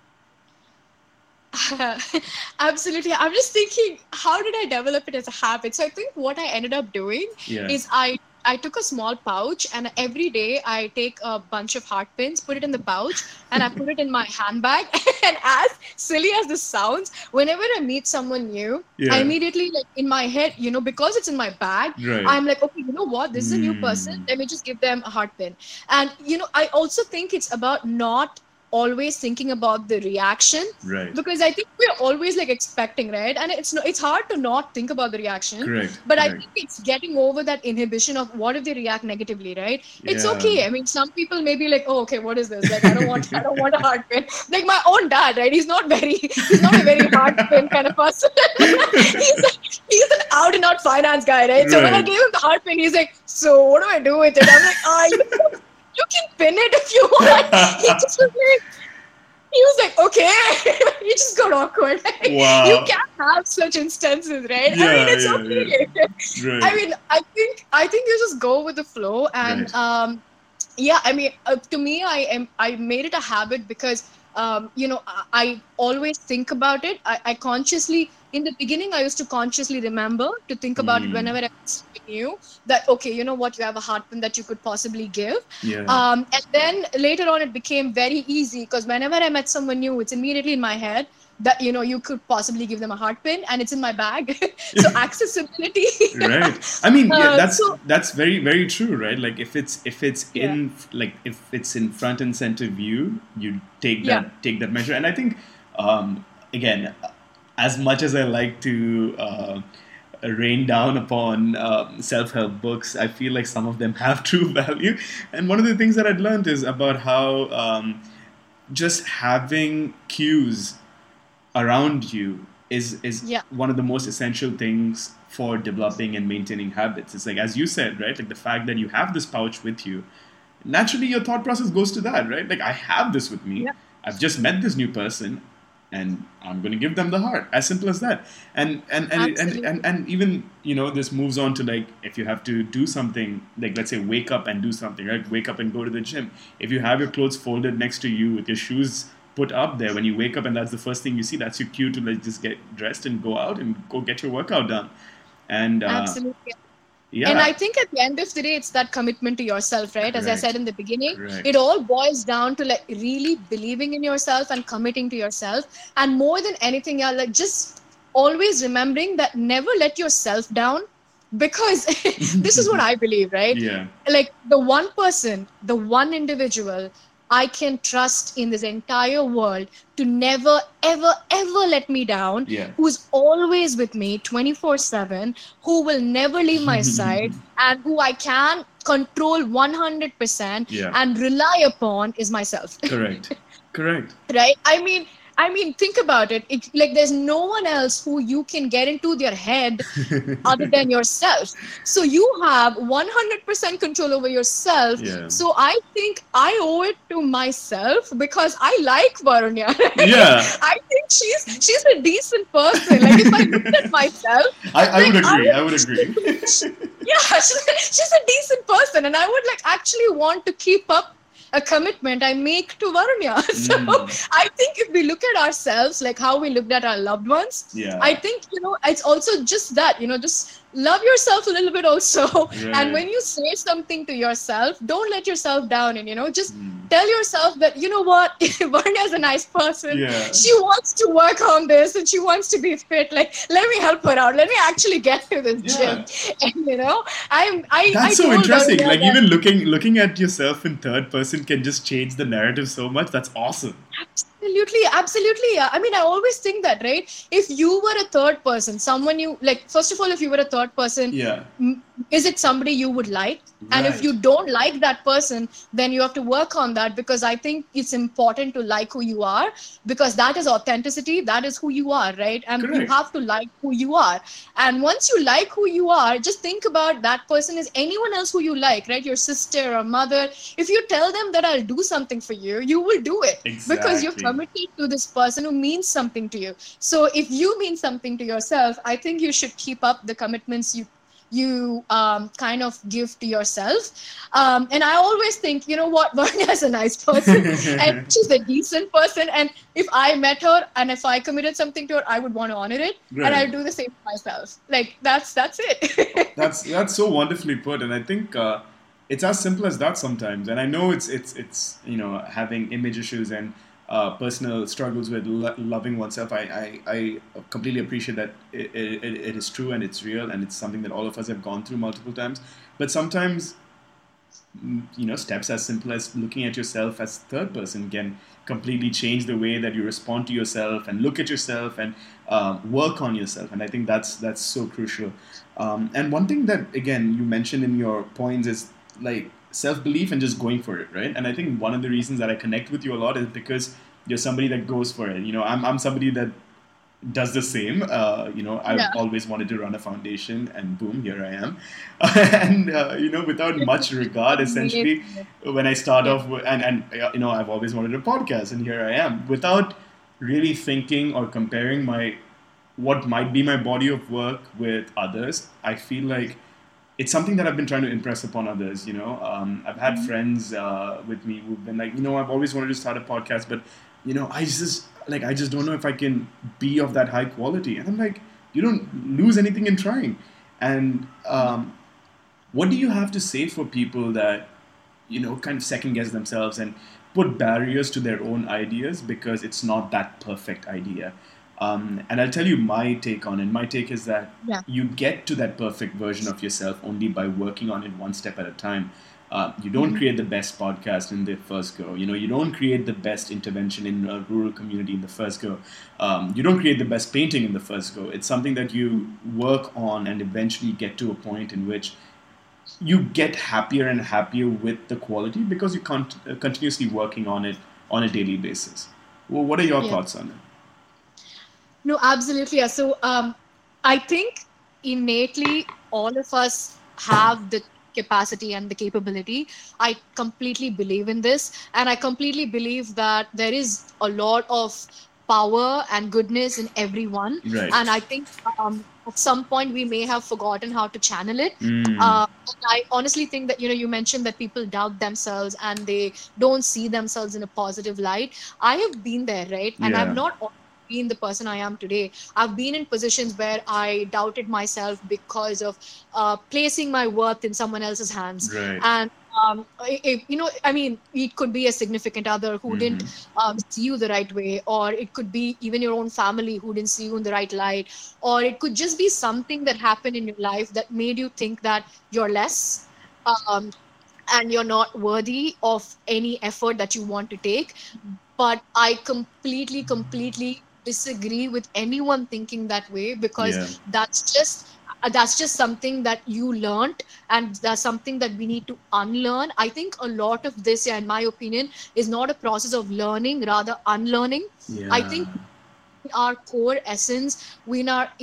Absolutely. I'm just thinking, how did I develop it as a habit? So I think what I ended up doing Yeah. is I took a small pouch, and every day I take a bunch of heart pins, put it in the pouch, and I put it in my handbag. And as silly as this sounds, whenever I meet someone new, I Yeah. immediately, like, in my head, because it's in my bag, Right. I'm like, okay, you know what? This is a new person. Hmm. Let me just give them a heart pin. And I also think it's about not always thinking about the reaction, Right. because I think we're always like expecting, right? And it's hard to not think about the reaction. Correct. But I Correct. think it's getting over that inhibition of what if they react negatively, right? It's Yeah. okay. I mean, some people may be like, oh, okay, what is this? Like, I don't want a heart pin. Like my own dad, right? He's not a very heart pin kind of person. He's an out and out finance guy, right? So when I Right. gave him the heart pin, he's like, so what do I do with it? I'm like, you can pin it if you want. He was like, okay. He just got awkward. You Wow. can't have such instances, right? I mean, Yeah. it's Yeah. okay. Yeah. I Right. mean, I think you just go with the flow, and Right. yeah, I mean, to me, I made it a habit because I always think about it. I consciously, in the beginning, I used to consciously remember to think about it Hmm. whenever I knew that, okay, you know what, you have a heart pin that you could possibly give. Yeah. And then later on, it became very easy because whenever I met someone new, it's immediately in my head that you could possibly give them a heart pin, and it's in my bag. So accessibility. Right. I mean, yeah, So that's very very true, right? Like if it's yeah, in like if it's in front and center view, you yeah, take that measure. And I think again, as much as I like to rain down upon self-help books, I feel like some of them have true value. And one of the things that I'd learned is about how just having cues around you is yeah. one of the most essential things for developing and maintaining habits. It's like, as you said, right? Like the fact that you have this pouch with you, naturally your thought process goes to that, right? Like, I have this with me. Yeah. I've just met this new person, and I'm going to give them the heart. As simple as that. And even this moves on to, like, if you have to do something, like let's say wake up and do something, right? Wake up and go to the gym. If you have your clothes folded next to you with your shoes put up there when you wake up, and that's the first thing you see, that's your cue to, like, just get dressed and go out and go get your workout done. And Absolutely. yeah. And I think at the end of the day, it's that commitment to yourself, right? As I Correct. said in the beginning, Correct. it all boils down to like really believing in yourself and committing to yourself. And more than anything, yeah, like just always remembering that never let yourself down, because this is what I believe, right? Yeah. Like the one person, the one individual I can trust in this entire world to never, ever, ever let me down, Yeah. who's always with me 24/7, who will never leave my side, and who I can control 100% Yeah. and rely upon is myself. Correct. Correct. Right? I mean, think about it. Like, there's no one else who you can get into their head other than yourself. So you have 100% control over yourself. Yeah. So I think I owe it to myself because I like Varanya. Right? Yeah. I think she's a decent person. Like, if I looked at myself, I would like, agree. I would agree. yeah, she's a decent person, and I would like actually want to keep up a commitment I make to Varanya. So I think if we look at ourselves, like how we looked at our loved ones, Yeah. I think, it's also just that, just love yourself a little bit also. Right. And when you say something to yourself, don't let yourself down, and, just tell yourself that, you know what, Varnya is a nice person. Yeah. She wants to work on this and she wants to be fit. Like, let me help her out. Let me actually get to this Yeah. gym. And, I That's so told interesting. Varnya Like, that- even looking at yourself in third person can just change the narrative so much. That's awesome. Absolutely. Yeah. I mean, I always think that, right? If you were a third person, someone you like, first of all, if you were a third person, Yeah. is it somebody you would like? And if Right. you don't like that person, then you have to work on that, because I think it's important to like who you are, because that is authenticity. That is who you are, right? And you Correct. have to like who you are. And once you like who you are, just think about that person is anyone else who you like, right? Your sister or mother. If you tell them that I'll do something for you, you will do it because you're Exactly. committed to this person who means something to you. So if you mean something to yourself, I think you should keep up the commitments you kind of give to yourself. And I always think, you know what, Varnya is a nice person and she's a decent person. And if I met her and if I committed something to her, I would want to honor it. Right. And I'll do the same for myself. Like, that's it. That's so wonderfully put, and I think it's as simple as that sometimes. And I know it's having image issues and personal struggles with loving oneself. I completely appreciate that it is true and it's real, and it's something that all of us have gone through multiple times. But sometimes, steps as simple as looking at yourself as third person can completely change the way that you respond to yourself and look at yourself and work on yourself. And I think that's so crucial. And one thing that, again, you mentioned in your points is like self-belief and just going for it, right? And I think one of the reasons that I connect with you a lot is because you're somebody that goes for it. I'm somebody that does the same. I've always wanted to run a foundation, and boom, here I am. And without much regard, essentially, when I start off with, and I've always wanted a podcast, and here I am, without really thinking or comparing what might be my body of work with others. I feel like it's something that I've been trying to impress upon others. I've had friends with me who've been like, I've always wanted to start a podcast, but I just don't know if I can be of that high quality. And I'm like, you don't lose anything in trying. And what do you have to say for people that kind of second guess themselves and put barriers to their own ideas because it's not that perfect idea? And I'll tell you my take on it. My take is that you get to that perfect version of yourself only by working on it one step at a time. You don't create the best podcast in the first go. You don't create the best intervention in a rural community in the first go. You don't create the best painting in the first go. It's something that you work on and eventually get to a point in which you get happier and happier with the quality because you're continuously working on it on a daily basis. Well, what are your thoughts on it? No, absolutely. Yeah. So I think innately all of us have the capacity and the capability. I completely believe in this. And I completely believe that there is a lot of power and goodness in everyone. Right. And I think at some point we may have forgotten how to channel it. I honestly think that, you mentioned that people doubt themselves and they don't see themselves in a positive light. I have been there, right? And I've not been the person I am today. I've been in positions where I doubted myself because of placing my worth in someone else's hands. Right. And it could be a significant other who didn't see you the right way, or it could be even your own family who didn't see you in the right light, or it could just be something that happened in your life that made you think that you're less and you're not worthy of any effort that you want to take. But I completely disagree with anyone thinking that way, because that's just that's just something that you learned, and that's something that we need to unlearn. I think a lot of this, yeah, in my opinion, is not a process of learning, rather unlearning. I Yeah. think in our core essence, we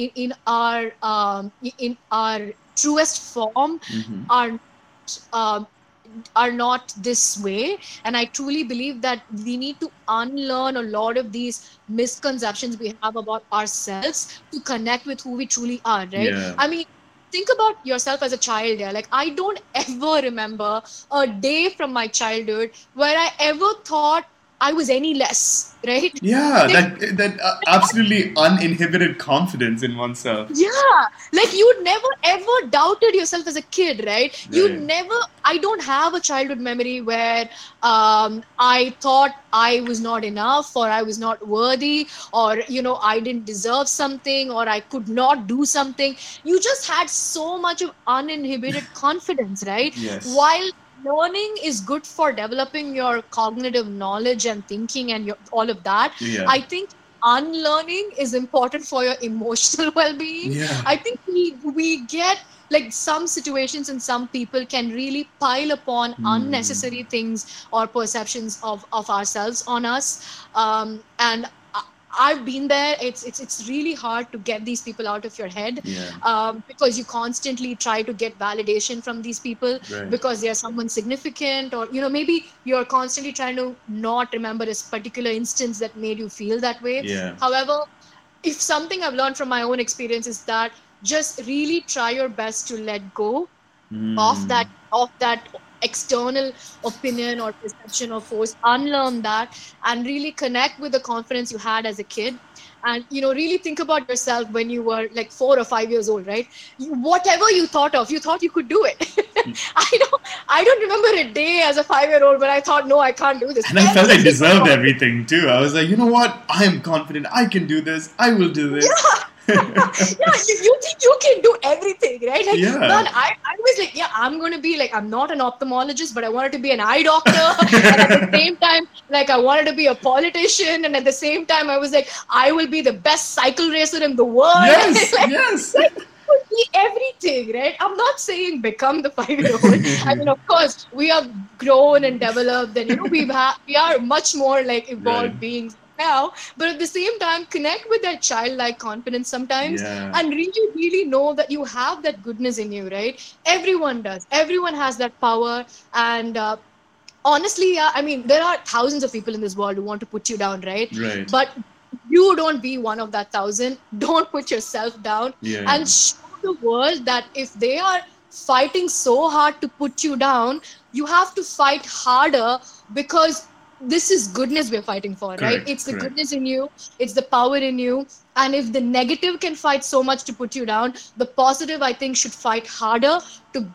in our truest form Mm-hmm. are um, are not this way. And I truly believe that we need to unlearn a lot of these misconceptions we have about ourselves to connect with who we truly are, right? Yeah. I mean, think about yourself as a child. Yeah, like I don't ever remember a day from my childhood where I ever thought I was any less, right? Yeah, There that absolutely uninhibited confidence in oneself. Yeah, like you never ever doubted yourself as a kid, right? You Right. never, I don't have a childhood memory where I thought I was not enough, or I was not worthy, or, I didn't deserve something, or I could not do something. You just had so much of uninhibited confidence, right? Yes. While learning is good for developing your cognitive knowledge and thinking and all of that, Yeah. I think unlearning is important for your emotional well-being. Yeah. I think we get like some situations and some people can really pile upon Hmm. unnecessary things or perceptions of ourselves on us. And I've been there. It's really hard to get these people out of your head, Yeah. because you constantly try to get validation from these people Right. because they're someone significant, or maybe you're constantly trying to not remember this particular instance that made you feel that way. Yeah. However, if something I've learned from my own experience is that just really try your best to let go of Hmm. that external opinion or perception or force, unlearn that, and really connect with the confidence you had as a kid. And really think about yourself when you were like 4 or 5 years old, right? Whatever you thought of, you thought you could do it. I don't remember a day as a 5-year old when I thought, no, I can't do this. And I felt Every I single deserved morning. everything too. I was like, you know what? I am confident. I can do this. I will do this. Yeah. Yeah, you think you can do everything, right? Like, man, Yeah. I was like, yeah, I'm going to be like, I'm not an ophthalmologist, but I wanted to be an eye doctor. And at the same time, like, I wanted to be a politician. And at the same time, I was like, I will be the best cycle racer in the world. Yes. Like, Yes. like, could be everything, right? I'm not saying become the 5-year-old. I mean, of course, we have grown and developed, and we are much more like Right. evolved beings now. But at the same time, connect with that childlike confidence sometimes, Yeah. and really, really know that you have that goodness in you, right? Everyone does. Everyone has that power, and honestly, yeah, I mean, there are thousands of people in this world who want to put you down, right? Right. But you don't be one of that thousand. Don't put yourself down, Yeah. and show the world that if they are fighting so hard to put you down, you have to fight harder, because this is goodness we're fighting for, right? Correct. It's the Correct. goodness in you, it's the power in you. And if the negative can fight so much to put you down, the positive, I think, should fight harder to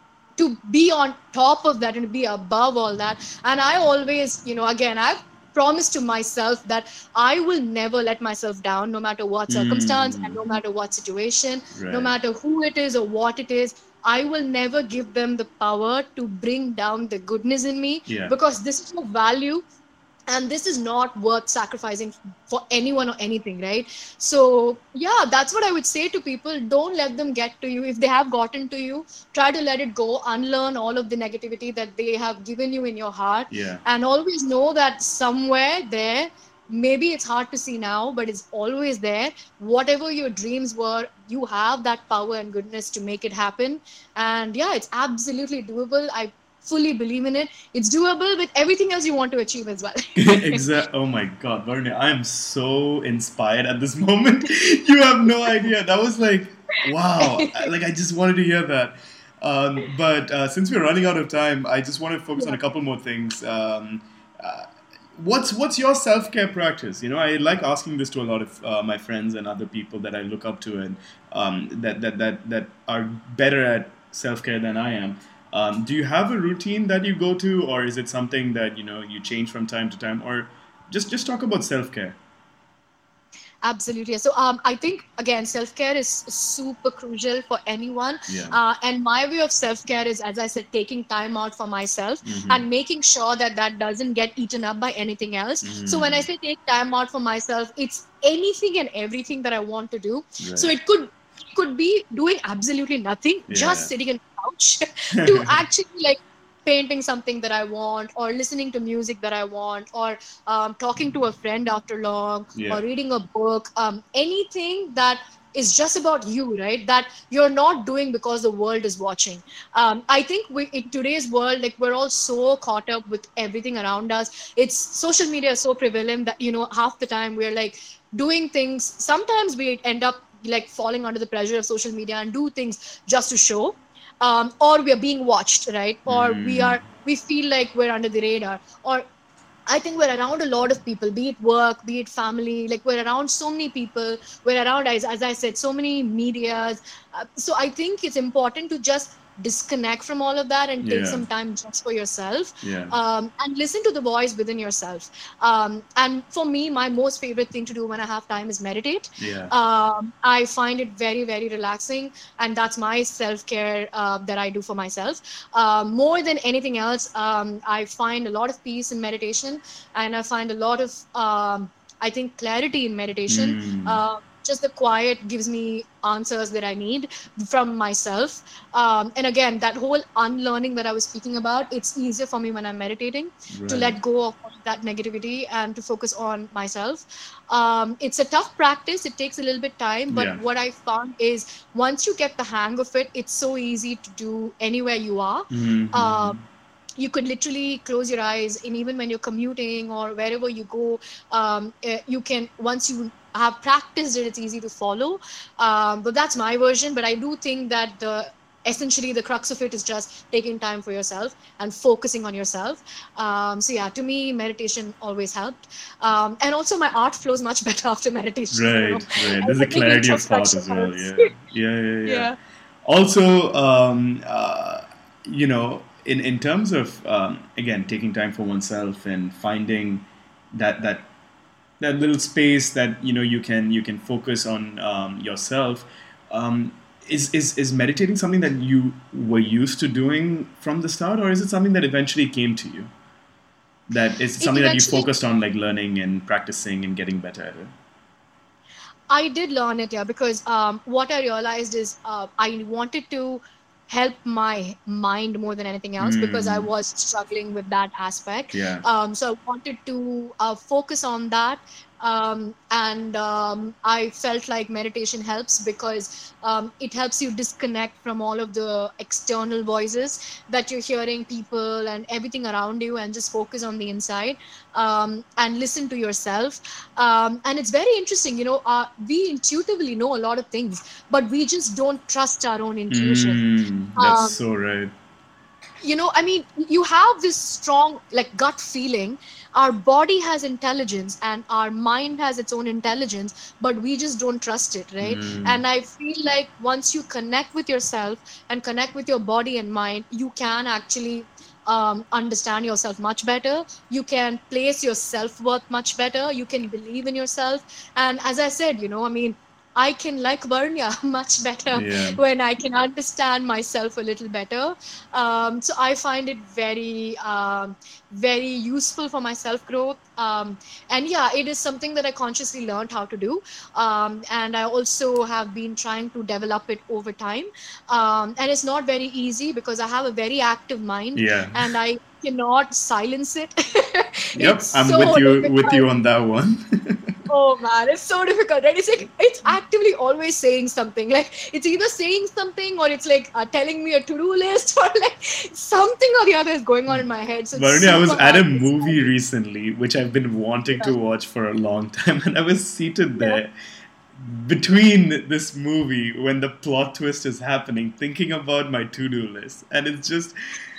be on top of that and be above all that. And I always, again, I've promised to myself that I will never let myself down, no matter what circumstance and Hmm. no matter what situation, no Right. matter who it is or what it is. I will never give them the power to bring down the goodness in me, Yeah. because this is of value, and this is not worth sacrificing for anyone or anything, right? So yeah, that's what I would say to people. Don't let them get to you. If they have gotten to you, try to let it go, unlearn all of the negativity that they have given you in your heart, Yeah. and always know that somewhere there, maybe it's hard to see now, but it's always there. Whatever your dreams were, you have that power and goodness to make it happen. And yeah, it's absolutely doable. I fully believe in it. It's doable with everything else you want to achieve as well. Exact. Oh my God, Varun, I am so inspired at this moment. You have no idea. That was like, wow. Like I just wanted to hear that. But since we're running out of time, I just want to focus on Yeah. a couple more things. Uh, what's your self care practice? You know, I like asking this to a lot of my friends and other people that I look up to, and that are better at self care than I am. Do you have a routine that you go to, or is it something that you change from time to time, or just talk about self care? Absolutely. So I think again, self-care is super crucial for anyone. Yeah. And my way of self-care is, as I said, taking time out for myself Mm-hmm. and making sure that that doesn't get eaten up by anything else. So when I Mm. say take time out for myself, it's anything and everything that I want to do. So Right. it could could be doing absolutely nothing, just Yeah. sitting on the couch to actually like painting something that I want, or listening to music that I want, or talking to a friend after long, Yeah. or reading a book, anything that is just about you, right? That you're not doing because the world is watching. I think in today's world, like we're all so caught up with everything around us. It's social media is so prevalent that, half the time we're like doing things. Sometimes we end up like falling under the pressure of social media and do things just to show, or we are being watched, right? Or Mm. we feel like we're under the radar, or I think we're around a lot of people, be it work, be it family. Like we're around so many people. We're around, as I said, so many medias. So I think it's important to just disconnect from all of that and take Yeah. some time just for yourself, Yeah. and listen to the voice within yourself. And for me, my most favorite thing to do when I have time is meditate. Yeah. I find it very, very relaxing, and that's my self care that I do for myself. More than anything else, I find a lot of peace in meditation, and I find a lot of, I think, clarity in meditation. Mm. Just the quiet gives me answers that I need from myself. And again, that whole unlearning that I was speaking about, it's easier for me when I'm meditating to Right. let go of all that negativity and to focus on myself. It's a tough practice. It takes a little bit time, but Yeah. what I found is once you get the hang of it, it's so easy to do anywhere you are. Mm-hmm. Uh, you could literally close your eyes, and even when you're commuting or wherever you go, you can, once you have practiced it, it's easy to follow. But that's my version. But I do think that essentially the crux of it is just taking time for yourself and focusing on yourself. So yeah, to me, meditation always helped. And also my art flows much better after meditation. Right, right. There's I a think clarity of thought introspection as well. helps. Yeah, yeah, yeah, yeah. Yeah. Also, in terms of again taking time for oneself and finding that that little space that you can focus on yourself. Um, is meditating something that you were used to doing from the start, or is it something that eventually came to you? That is It something that you eventually focused on, like learning and practicing and getting better at it. I did learn it, yeah, because what I realized is I wanted to help my mind more than anything else because I Mm, was struggling with that aspect. yeah, So I wanted to focus on that. And I felt like meditation helps because it helps you disconnect from all of the external voices that you're hearing, people and everything around you, and just focus on the inside, and listen to yourself. And it's very interesting, we intuitively know a lot of things, but we just don't trust our own intuition. that's Um, so right. I mean, you have this strong, like, gut feeling. Our body has intelligence and our mind has its own intelligence, but we just don't trust it, right? Mm, And I feel like once you connect with yourself and connect with your body and mind, you can actually understand yourself much better. You can place your self worth much better. You can believe in yourself. And as I said, I mean, I can like Varnya much better yeah, when I can understand myself a little better. So I find it very, very useful for my self growth. And yeah, it is something that I consciously learned how to do. And I also have been trying to develop it over time. And it's not very easy because I have a very active mind yeah. and I cannot silence it. Yep, It's I'm so with you difficult. on that one. Oh man, it's so difficult, right? It's like it's actively always saying something. Like it's either saying something or it's like telling me a to-do list or like something or the other is going on in my head. So it's Varuni, I was super at a hard to movie silence. recently, which I've been wanting Yeah, to watch for a long time, and I was seated yeah. there between this movie when the plot twist is happening, thinking about my to-do list, and it's just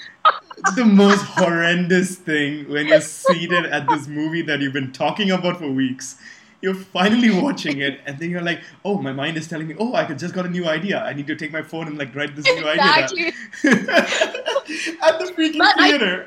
the most horrendous thing when you're seated at this movie that you've been talking about for weeks. You're finally watching it, and then you're like, "Oh, my mind is telling me, oh, I just got a new idea. I need to take my phone and like write this new idea down." Exactly. At the freaking But theater.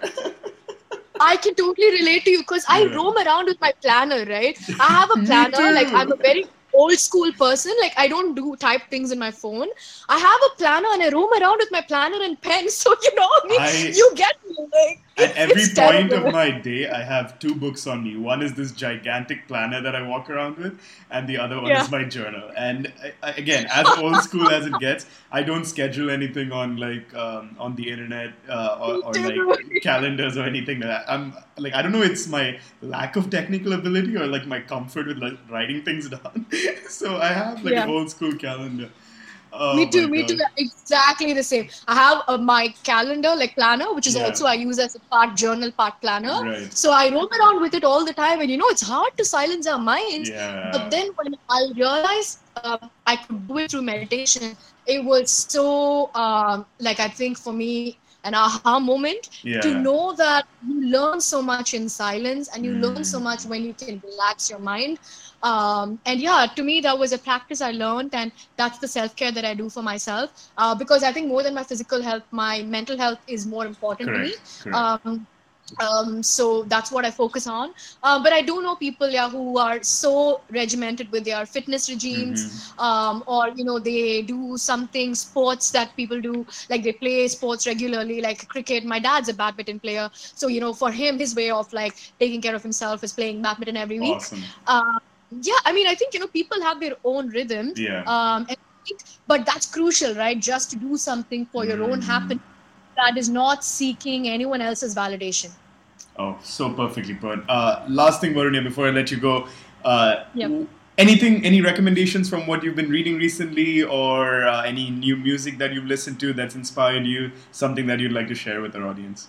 I can totally relate to you because I Yeah. roam around with my planner, right? I have a Me planner, like I'm too. a very old school person. Like I don't do type things in my phone. I have a planner and I roam around with my planner and pen. So I mean, I you get Like, At every it's point of terrible. my day, I have two books on me. One is this gigantic planner that I walk around with, and the other one Yeah. is my journal. And again, as old school as it gets, I don't schedule anything on on the internet or like Dude. calendars or anything like that. I'm like, I don't know, it's my lack of technical ability or like my comfort with like writing things down. So I have like an Yeah. old school calendar. Me Oh my too, me too. god! Exactly the same. I have my calendar, like planner, which is Yeah, also I use as a part journal, part planner. right. So I roam around with it all the time, and it's hard to silence our minds. But Yeah, then when I realized I could do it through meditation, it was so like I think for me an aha moment to yeah. know that you learn so much in silence, and you learn so Mm, much when you can relax your mind. And yeah, to me that was a practice I learned, and that's the self-care that I do for myself, because I think more than my physical health, my mental health is more important to me. correct, correct. um, so that's what I focus on. But I do know people, yeah, who are so regimented with their fitness Mm-hmm. regimes, or they do something sports that people do, like they play sports regularly, like cricket. My dad's a badminton player, so for him, his way of like taking care of himself is playing badminton every week. Awesome. Uh, yeah, I mean, I think people have their own rhythms, Yeah. and but that's crucial, right? Just to do something for your own Mm. happiness that is not seeking anyone else's validation. Oh, so perfectly put. Last thing, Varunya, before I let you go, Yep. any recommendations from what you've been reading recently, or any new music that you've listened to that's inspired you? Something that you'd like to share with our audience?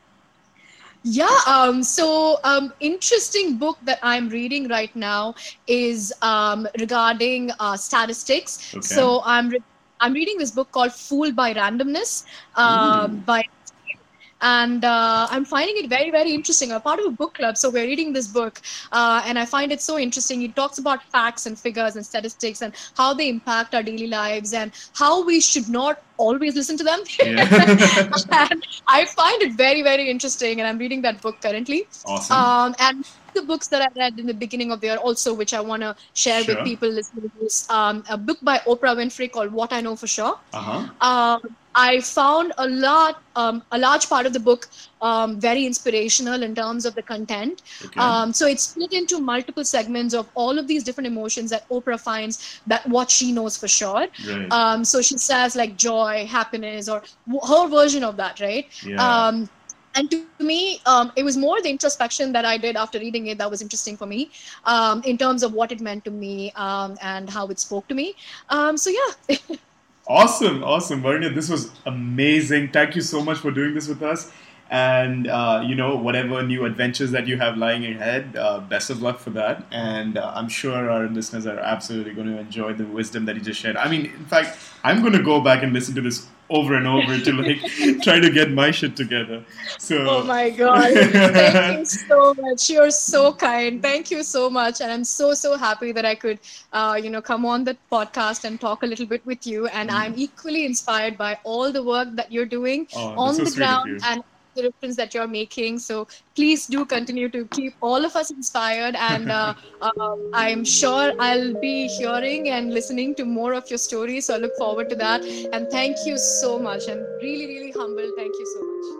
Yeah, so interesting book that I'm reading right now is regarding statistics. Okay. So I'm reading this book called Fooled by Randomness, Ooh. by and I'm finding it very, very interesting. I'm part of a book club, so we're reading this book, and I find it so interesting. It talks about facts and figures and statistics and how they impact our daily lives and how we should not always listen to them. Yeah. And I find it very, very interesting, and I'm reading that book currently. Awesome. And the books that I read in the beginning of the year, also, which I want to share with Sure. people listening to this, a book by Oprah Winfrey called What I Know for Sure. Uh huh. I found a large part of the book very inspirational in terms of the content. Okay. So it's split into multiple segments of all of these different emotions that Oprah finds that what she knows for sure. Right. So she says like joy, happiness, or her version of that, right? Yeah. And to me, it was more the introspection that I did after reading it that was interesting for me, in terms of what it meant to me, and how it spoke to me. So yeah. Awesome, awesome, Varnya. This was amazing. Thank you so much for doing this with us. And whatever new adventures that you have lying ahead, best of luck for that. And I'm sure our listeners are absolutely going to enjoy the wisdom that you just shared. I mean, in fact, I'm going to go back and listen to this over and over to like try to get my shit together. So, Oh my God. Thank you so much. You're so kind. Thank you so much. And I'm so, so happy that I could, come on the podcast and talk a little bit with you. And I'm equally inspired by all the work that you're doing oh, that's on so the sweet of ground you. and the difference that you're making. So please do continue to keep all of us inspired. And I'm sure I'll be hearing and listening to more of your stories. So I look forward to that. And thank you so much. I'm really, really humbled. Thank you so much.